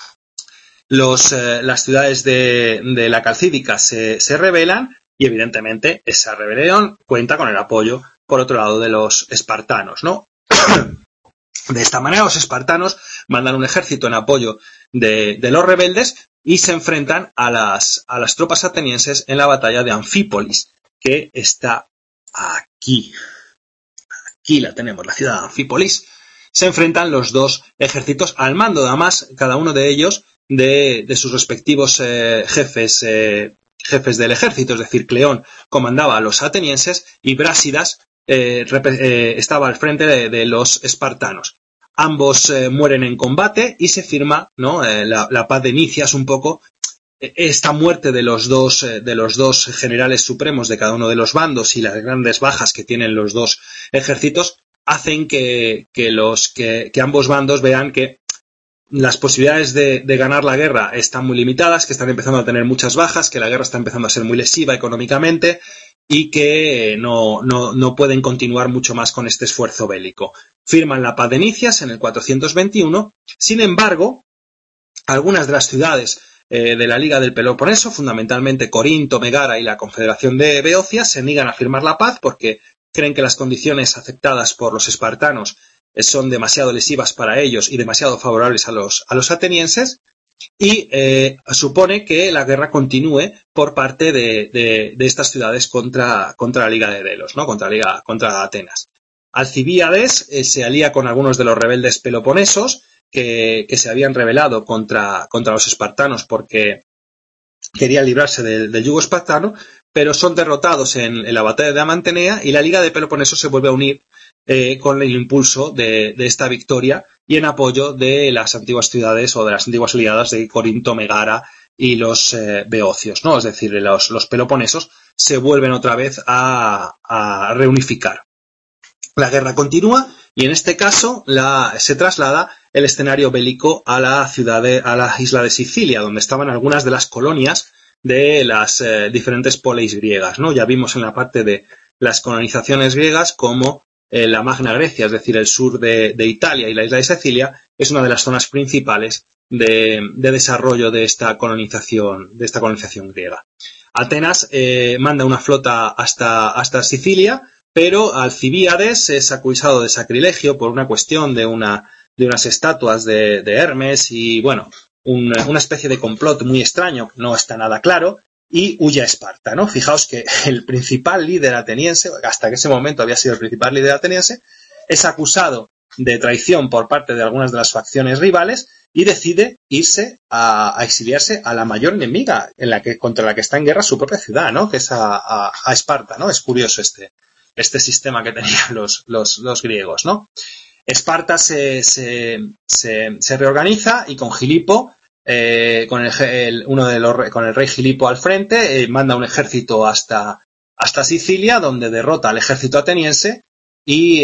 Las ciudades de la Calcídica se rebelan, y evidentemente esa rebelión cuenta con el apoyo, por otro lado, de los espartanos, ¿no? De esta manera, los espartanos mandan un ejército en apoyo de los rebeldes y se enfrentan a las tropas atenienses en la batalla de Anfípolis, que está aquí. Aquí la tenemos, la ciudad de Anfípolis. Se enfrentan los dos ejércitos al mando, además, cada uno de ellos de sus respectivos jefes del ejército. Es decir, Cleón comandaba a los atenienses y Brásidas estaba al frente de los espartanos. Ambos mueren en combate y se firma, ¿no? La paz de Nicias, un poco. Esta muerte de los dos generales supremos de cada uno de los bandos y las grandes bajas que tienen los dos ejércitos hacen que ambos bandos vean que las posibilidades de ganar la guerra están muy limitadas, que están empezando a tener muchas bajas, que la guerra está empezando a ser muy lesiva económicamente y que no pueden continuar mucho más con este esfuerzo bélico. Firman la paz de Nicias en el 421. Sin embargo, algunas de las ciudades de la Liga del Peloponeso, fundamentalmente Corinto, Megara y la Confederación de Beocia, se niegan a firmar la paz porque creen que las condiciones aceptadas por los espartanos son demasiado lesivas para ellos y demasiado favorables a los atenienses, y supone que la guerra continúe por parte de estas ciudades contra la Liga de Delos, ¿no? Contra Atenas. Alcibíades se alía con algunos de los rebeldes peloponesos que se habían rebelado contra los espartanos porque querían librarse del yugo espartano, pero son derrotados en la batalla de Amantenea, y la Liga de Peloponeso se vuelve a unir con el impulso de esta victoria y en apoyo de las antiguas ciudades o de las antiguas aliadas de Corinto, Megara y los beocios, ¿no? Es decir, los peloponesos se vuelven otra vez a reunificar. La guerra continúa y en este caso se traslada el escenario bélico a la isla de Sicilia, donde estaban algunas de las colonias de las diferentes poleis griegas, ¿no? Ya vimos en la parte de las colonizaciones griegas como la Magna Grecia, es decir, el sur de Italia y la isla de Sicilia, es una de las zonas principales de desarrollo de esta colonización griega. Atenas manda una flota hasta Sicilia, pero Alcibíades es acusado de sacrilegio por una cuestión de unas estatuas de Hermes y, bueno, una especie de complot muy extraño, no está nada claro, y huye a Esparta, ¿no? Fijaos que el principal líder ateniense, hasta ese momento había sido el principal líder ateniense, es acusado de traición por parte de algunas de las facciones rivales y decide irse a exiliarse a la mayor enemiga contra la que está en guerra su propia ciudad, ¿no? Que es a Esparta, ¿no? Es curioso este sistema que tenían los griegos, ¿no? Esparta se reorganiza y con Gilipo, con el rey Gilipo al frente, manda un ejército hasta Sicilia, donde derrota al ejército ateniense y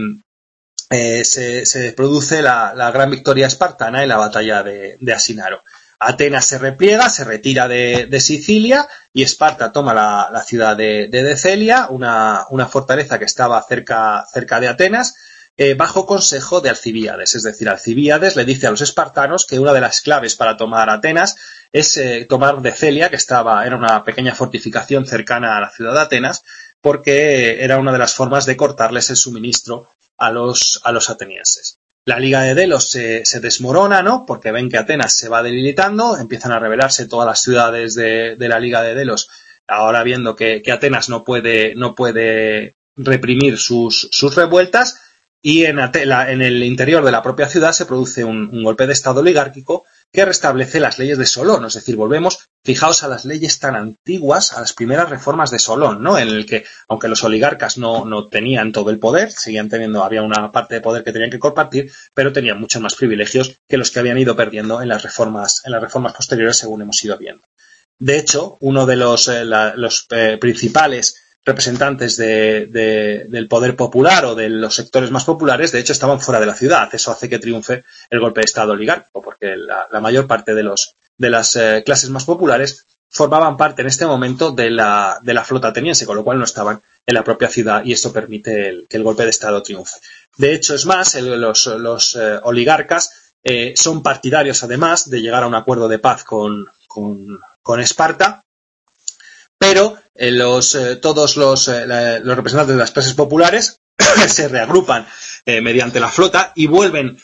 se produce la gran victoria espartana en la batalla de Asinaro. Atenas se repliega, se retira de Sicilia y Esparta toma la ciudad de Decelia, una fortaleza que estaba cerca de Atenas, bajo consejo de Alcibíades. Es decir, Alcibíades le dice a los espartanos que una de las claves para tomar Atenas es tomar Decelia, que era una pequeña fortificación cercana a la ciudad de Atenas, porque era una de las formas de cortarles el suministro a los atenienses. La Liga de Delos se desmorona, ¿no? Porque ven que Atenas se va debilitando, empiezan a rebelarse todas las ciudades de la Liga de Delos, ahora viendo que Atenas no puede reprimir sus revueltas, y en el interior de la propia ciudad se produce un golpe de estado oligárquico que restablece las leyes de Solón. Es decir, fijaos a las leyes tan antiguas, a las primeras reformas de Solón, ¿no? En el que, aunque los oligarcas no tenían todo el poder, había una parte de poder que tenían que compartir, pero tenían muchos más privilegios que los que habían ido perdiendo en las reformas posteriores, según hemos ido viendo. De hecho, uno de los principales representantes del poder popular o de los sectores más populares, de hecho, estaban fuera de la ciudad. Eso hace que triunfe el golpe de estado oligárquico, porque la mayor parte de las clases más populares formaban parte en este momento de la flota ateniense, con lo cual no estaban en la propia ciudad, y esto permite que el golpe de estado triunfe. De hecho, es más, los oligarcas son partidarios, además, de llegar a un acuerdo de paz con Esparta, pero todos los representantes de las clases populares se reagrupan mediante la flota y vuelven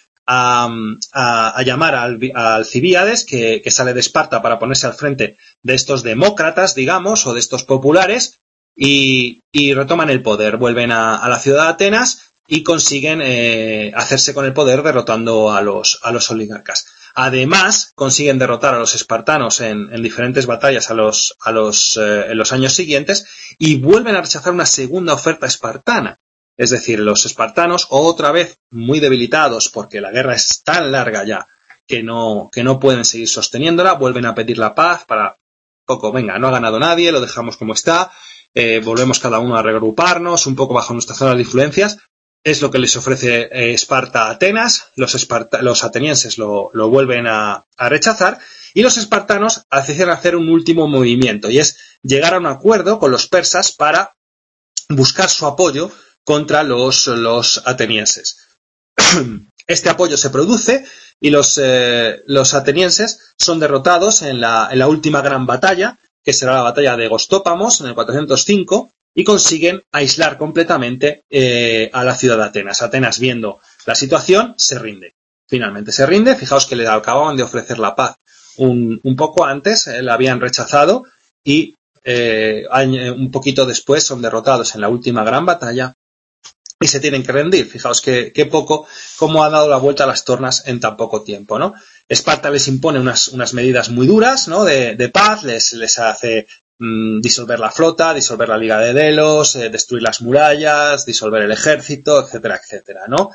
a llamar a Alcibíades, que sale de Esparta para ponerse al frente de estos demócratas, digamos, o de estos populares, y retoman el poder, vuelven a la ciudad de Atenas y consiguen hacerse con el poder derrotando a los oligarcas. Además, consiguen derrotar a los espartanos en diferentes batallas en los años siguientes, y vuelven a rechazar una segunda oferta espartana. Es decir, los espartanos, otra vez muy debilitados porque la guerra es tan larga ya que no pueden seguir sosteniéndola, vuelven a pedir la paz para venga, no ha ganado nadie, lo dejamos como está, volvemos cada uno a reagruparnos un poco bajo nuestras zonas de influencias. Es lo que les ofrece Esparta a Atenas, los atenienses lo vuelven a rechazar, y los espartanos deciden hacer un último movimiento, y es llegar a un acuerdo con los persas para buscar su apoyo contra los atenienses. Este apoyo se produce y los atenienses son derrotados en la última gran batalla, que será la batalla de Gostópamos en el 405, y consiguen aislar completamente a la ciudad de Atenas. Atenas, viendo la situación, se rinde. Finalmente se rinde. Fijaos que le acababan de ofrecer la paz un poco antes, la habían rechazado, y un poquito después son derrotados en la última gran batalla y se tienen que rendir. Fijaos qué poco, cómo ha dado la vuelta a las tornas en tan poco tiempo, ¿no? Esparta les impone unas medidas muy duras, ¿no? de paz, les hace disolver la flota, disolver la Liga de Delos, destruir las murallas, disolver el ejército, etcétera, etcétera, ¿no?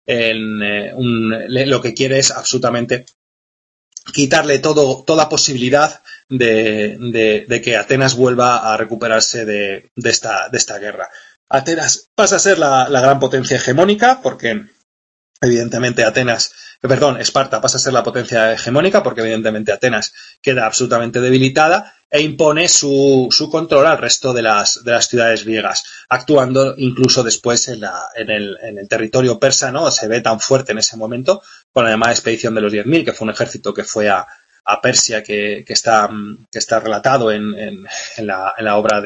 Lo que quiere es absolutamente quitarle toda posibilidad de que Atenas vuelva a recuperarse de esta guerra. Atenas pasa a ser la gran potencia hegemónica, porque evidentemente Esparta pasa a ser la potencia hegemónica, porque evidentemente Atenas queda absolutamente debilitada, e impone su control al resto de las ciudades griegas, actuando incluso después en el territorio persa, ¿no? Se ve tan fuerte en ese momento, con la llamada expedición de los 10.000, que fue un ejército que fue a Persia, que está relatado en la obra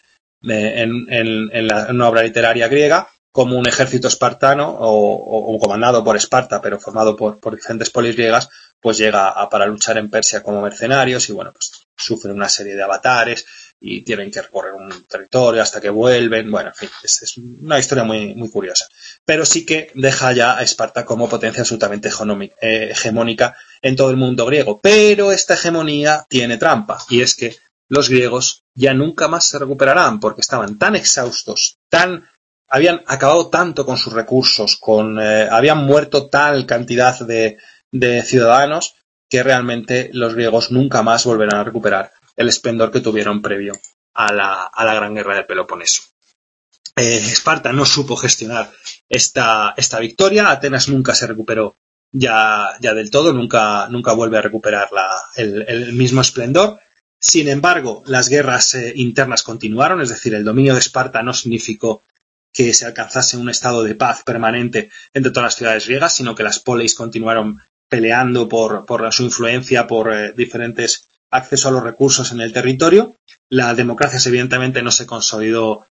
en una obra literaria griega, como un ejército espartano o comandado por Esparta, pero formado por diferentes polis griegas, pues llega para luchar en Persia como mercenarios y bueno, pues sufren una serie de avatares y tienen que recorrer un territorio hasta que vuelven. Bueno, en fin, es una historia muy, muy curiosa. Pero sí que deja ya a Esparta como potencia absolutamente hegemónica en todo el mundo griego. Pero esta hegemonía tiene trampa, y es que los griegos ya nunca más se recuperarán, porque estaban tan exhaustos, habían acabado tanto con sus recursos, habían muerto tal cantidad de ciudadanos, que realmente los griegos nunca más volverán a recuperar el esplendor que tuvieron previo a la gran guerra del Peloponeso. Esparta no supo gestionar esta victoria. Atenas nunca se recuperó ya del todo, nunca vuelve a recuperar el mismo esplendor. Sin embargo, las guerras internas continuaron, es decir, el dominio de Esparta no significó que se alcanzase un estado de paz permanente entre todas las ciudades griegas, sino que las polis continuaron peleando por su influencia, por diferentes accesos a los recursos en el territorio. La democracia, evidentemente, no se consolidó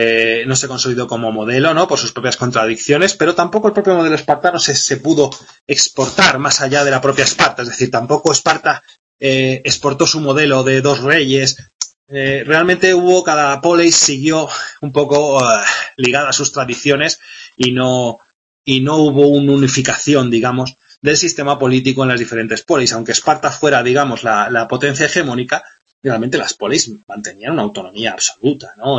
como modelo, ¿no? Por sus propias contradicciones, pero tampoco el propio modelo espartano se pudo exportar más allá de la propia Esparta. Es decir, tampoco Esparta exportó su modelo de dos reyes. Realmente cada polis siguió un poco ligada a sus tradiciones y no hubo una unificación, digamos, del sistema político en las diferentes polis. Aunque Esparta fuera, digamos, la potencia hegemónica, realmente las polis mantenían una autonomía absoluta, ¿no?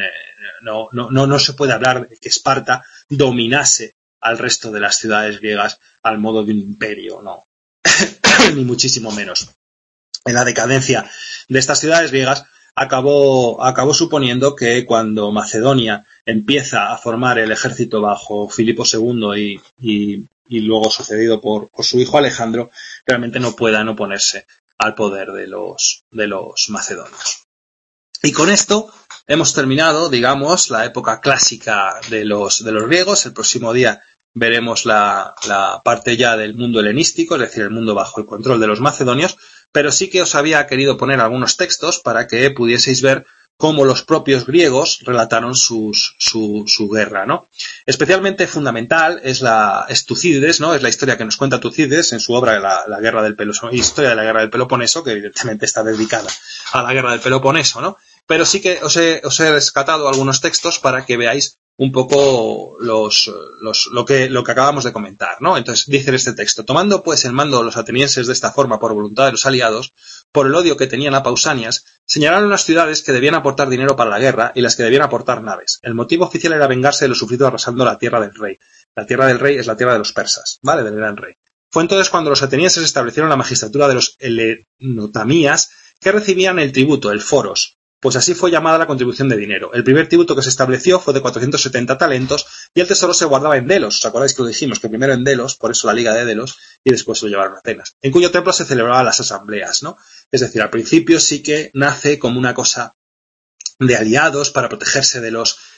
No se puede hablar de que Esparta dominase al resto de las ciudades griegas al modo de un imperio, no, ni muchísimo menos. En la decadencia de estas ciudades griegas acabó suponiendo que cuando Macedonia empieza a formar el ejército bajo Filipo II y luego sucedido por su hijo Alejandro, realmente no puedan oponerse al poder de los macedonios. Y con esto hemos terminado, digamos, la época clásica de los griegos. El próximo día veremos la parte ya del mundo helenístico, es decir, el mundo bajo el control de los macedonios, pero sí que os había querido poner algunos textos para que pudieseis ver cómo los propios griegos relataron su guerra, ¿no? Especialmente fundamental es Tucídides, ¿no? Es la historia que nos cuenta Tucídides en su obra la guerra del Historia de la guerra del Peloponeso, que evidentemente está dedicada a la guerra del Peloponeso, ¿no? Pero sí que os he rescatado algunos textos para que veáis un poco lo que acabamos de comentar, ¿no? Entonces dice este texto: tomando pues el mando los atenienses de esta forma por voluntad de los aliados, por el odio que tenían a Pausanias, señalaron las ciudades que debían aportar dinero para la guerra y las que debían aportar naves. El motivo oficial era vengarse de lo sufrido arrasando la tierra del rey. La tierra del rey es la tierra de los persas, ¿vale? Del gran rey. Fue entonces cuando los atenienses establecieron la magistratura de los helenotamías, que recibían el tributo, el foros. Pues así fue llamada la contribución de dinero. El primer tributo que se estableció fue de 470 talentos y el tesoro se guardaba en Delos. ¿Os acordáis que lo dijimos? Que primero en Delos, por eso la Liga de Delos, y después lo llevaron a Atenas, en cuyo templo se celebraban las asambleas, ¿no? Es decir, al principio sí que nace como una cosa de aliados para protegerse de los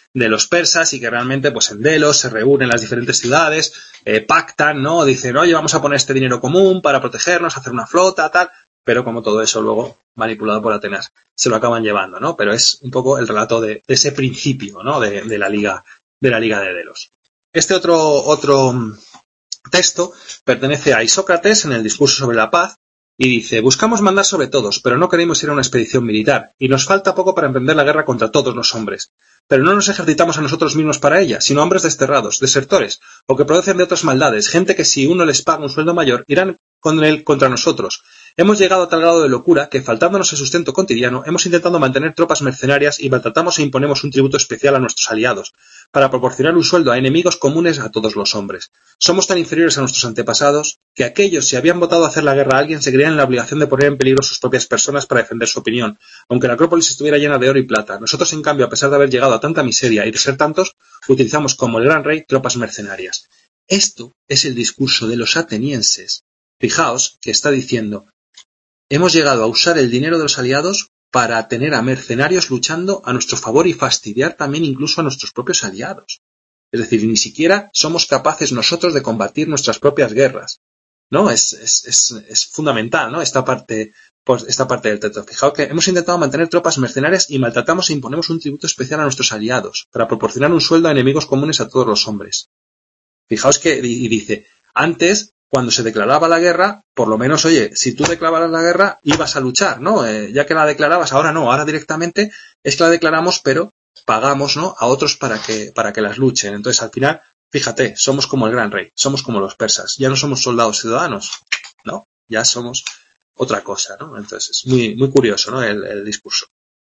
de los persas y que realmente pues en Delos se reúnen las diferentes ciudades, pactan, ¿no? Dicen, oye, vamos a poner este dinero común para protegernos, hacer una flota, tal, pero como todo eso luego manipulado por Atenas se lo acaban llevando, ¿no? Pero es un poco el relato de ese principio, ¿no? De la Liga de Delos. Este otro texto pertenece a Isócrates en el discurso sobre la paz y dice: buscamos mandar sobre todos, pero no queremos ir a una expedición militar, y nos falta poco para emprender la guerra contra todos los hombres. Pero no nos ejercitamos a nosotros mismos para ella, sino a hombres desterrados, desertores, o que producen de otras maldades, gente que si uno les paga un sueldo mayor, irán con él contra nosotros. Hemos llegado a tal grado de locura que, faltándonos el sustento cotidiano, hemos intentado mantener tropas mercenarias y maltratamos e imponemos un tributo especial a nuestros aliados, para proporcionar un sueldo a enemigos comunes a todos los hombres. Somos tan inferiores a nuestros antepasados que aquellos, si habían votado a hacer la guerra a alguien, se creían en la obligación de poner en peligro sus propias personas para defender su opinión, aunque la Acrópolis estuviera llena de oro y plata. Nosotros, en cambio, a pesar de haber llegado a tanta miseria y de ser tantos, utilizamos como el gran rey tropas mercenarias. Esto es el discurso de los atenienses. Fijaos que está diciendo: hemos llegado a usar el dinero de los aliados para tener a mercenarios luchando a nuestro favor y fastidiar también incluso a nuestros propios aliados. Es decir, ni siquiera somos capaces nosotros de combatir nuestras propias guerras, ¿no? Es fundamental, ¿no? Esta parte del texto. Fijaos que hemos intentado mantener tropas mercenarias y maltratamos e imponemos un tributo especial a nuestros aliados para proporcionar un sueldo a enemigos comunes a todos los hombres. Fijaos que y dice, antes, cuando se declaraba la guerra, por lo menos, oye, si tú declararas la guerra, ibas a luchar, ¿no? Ya que la declarabas, ahora no, ahora directamente es que la declaramos, pero pagamos, ¿no?, a otros para que las luchen. Entonces, al final, fíjate, somos como el gran rey, somos como los persas, ya no somos soldados ciudadanos, ¿no? Ya somos otra cosa, ¿no? Entonces, es muy, muy curioso, ¿no?, el discurso.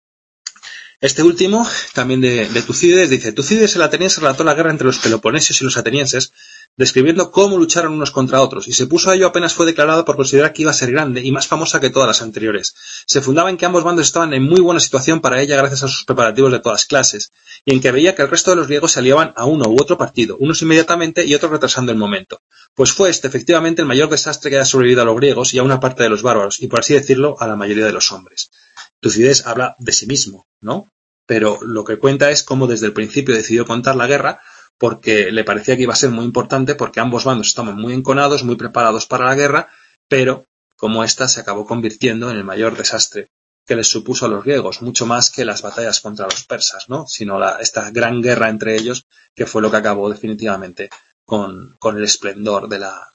Este último, también de Tucídides, dice: Tucídides el ateniense relató la guerra entre los peloponesios y los atenienses, describiendo cómo lucharon unos contra otros, y se puso a ello apenas fue declarado por considerar que iba a ser grande y más famosa que todas las anteriores. Se fundaba en que ambos bandos estaban en muy buena situación para ella gracias a sus preparativos de todas clases, y en que veía que el resto de los griegos se aliaban a uno u otro partido, unos inmediatamente y otros retrasando el momento. Pues fue este efectivamente el mayor desastre que haya sobrevivido a los griegos y a una parte de los bárbaros, y por así decirlo, a la mayoría de los hombres. Tucídides habla de sí mismo, ¿no? Pero lo que cuenta es cómo desde el principio decidió contar la guerra, porque le parecía que iba a ser muy importante, porque ambos bandos estaban muy enconados, muy preparados para la guerra, pero como ésta se acabó convirtiendo en el mayor desastre que les supuso a los griegos, mucho más que las batallas contra los persas, ¿no? Sino esta gran guerra entre ellos, que fue lo que acabó definitivamente con el esplendor de la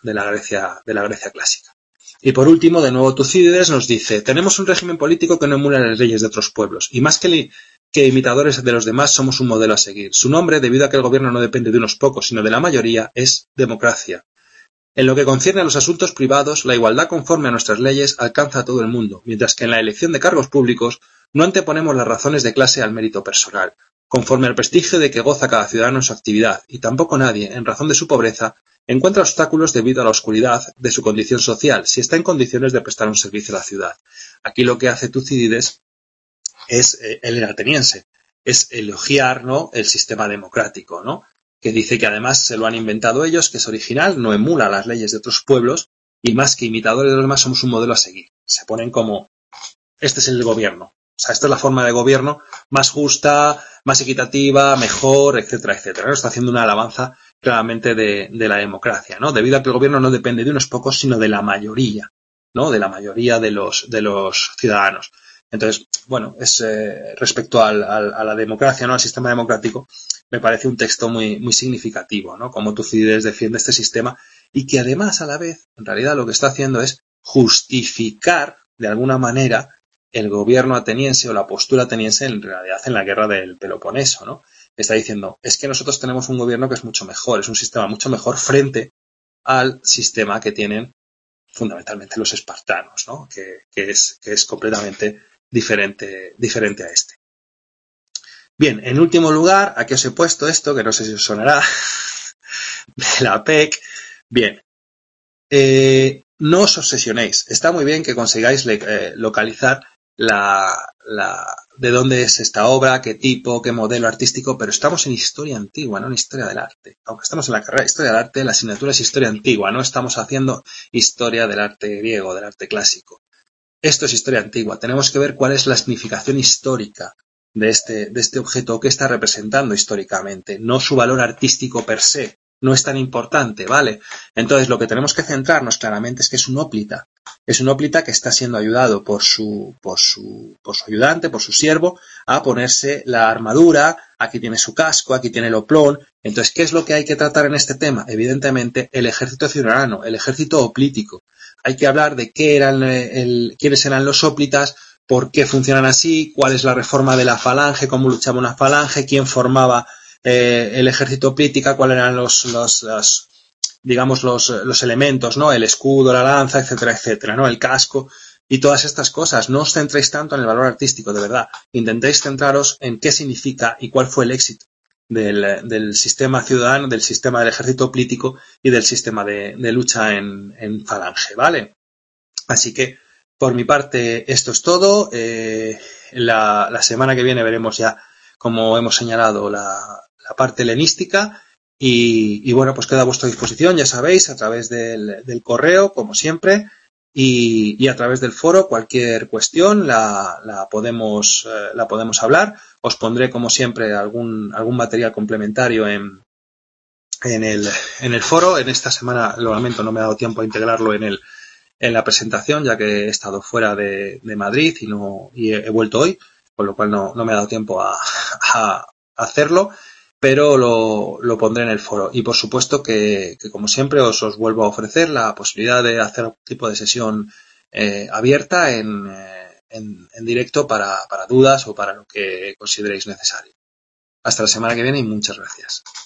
Grecia clásica. Y por último, de nuevo Tucídides nos dice: tenemos un régimen político que no emula las leyes de otros pueblos, y más que imitadores de los demás somos un modelo a seguir. Su nombre, debido a que el gobierno no depende de unos pocos, sino de la mayoría, es democracia. En lo que concierne a los asuntos privados, la igualdad conforme a nuestras leyes alcanza a todo el mundo, mientras que en la elección de cargos públicos no anteponemos las razones de clase al mérito personal, conforme al prestigio de que goza cada ciudadano en su actividad, y tampoco nadie, en razón de su pobreza, encuentra obstáculos debido a la oscuridad de su condición social, si está en condiciones de prestar un servicio a la ciudad. Aquí lo que hace Tucídides es, el ateniense, es elogiar, ¿no?, el sistema democrático, ¿no?, que dice que además se lo han inventado ellos, que es original, no emula las leyes de otros pueblos, y más que imitadores de los demás somos un modelo a seguir. Se ponen como, este es el gobierno, o sea, esta es la forma de gobierno más justa, más equitativa, mejor, etcétera, etcétera, ¿no? Está haciendo una alabanza claramente de la democracia, ¿no?, debido a que el gobierno no depende de unos pocos, sino de la mayoría, ¿no?, de la mayoría de los ciudadanos. Entonces, bueno, es respecto a la democracia, ¿no?, al sistema democrático, me parece un texto muy, muy significativo, ¿no?, como Tucídides defiende este sistema y que además, a la vez, en realidad lo que está haciendo es justificar, de alguna manera, el gobierno ateniense o la postura ateniense en realidad en la guerra del Peloponeso, ¿no? Está diciendo, es que nosotros tenemos un gobierno que es mucho mejor, es un sistema mucho mejor frente al sistema que tienen fundamentalmente los espartanos, ¿no?, que es completamente diferente a este. Bien, en último lugar, aquí os he puesto esto, que no sé si os sonará, de la PEC. Bien, no os obsesionéis. Está muy bien que consigáis localizar de dónde es esta obra, qué tipo, qué modelo artístico, pero estamos en historia antigua, no en historia del arte. Aunque estamos en la carrera de historia del arte, la asignatura es historia antigua, no estamos haciendo historia del arte griego, del arte clásico. Esto es historia antigua. Tenemos que ver cuál es la significación histórica de este objeto, qué está representando históricamente, no su valor artístico per se. No es tan importante, ¿vale? Entonces, lo que tenemos que centrarnos claramente es que es un hóplita. Es un hóplita que está siendo ayudado por su ayudante, por su siervo, a ponerse la armadura. Aquí tiene su casco, aquí tiene el oplón. Entonces, ¿qué es lo que hay que tratar en este tema? Evidentemente, el ejército ciudadano, el ejército hoplítico. Hay que hablar de quiénes eran los hóplitas, por qué funcionan así, cuál es la reforma de la falange, cómo luchaba una falange, quién formaba el ejército hoplítica, cuáles eran los elementos, ¿no? El escudo, la lanza, etcétera, etcétera, ¿no? El casco y todas estas cosas. No os centréis tanto en el valor artístico, de verdad. Intentéis centraros en qué significa y cuál fue el éxito del sistema ciudadano, del sistema del ejército hoplítico y del sistema de lucha en falange, ¿vale? Así que, por mi parte, esto es todo. La semana que viene veremos ya, como hemos señalado, la parte helenística y bueno, pues queda a vuestra disposición, ya sabéis, a través del correo, como siempre, y a través del foro, cualquier cuestión la podemos hablar. Os pondré, como siempre, algún material complementario en el foro. En esta semana, lo lamento, no me ha dado tiempo a integrarlo en la presentación, ya que he estado fuera de Madrid y he vuelto hoy, con lo cual no me ha dado tiempo a hacerlo, pero lo pondré en el foro. Y por supuesto que como siempre os vuelvo a ofrecer la posibilidad de hacer algún tipo de sesión abierta en directo para dudas o para lo que consideréis necesario. Hasta la semana que viene y muchas gracias.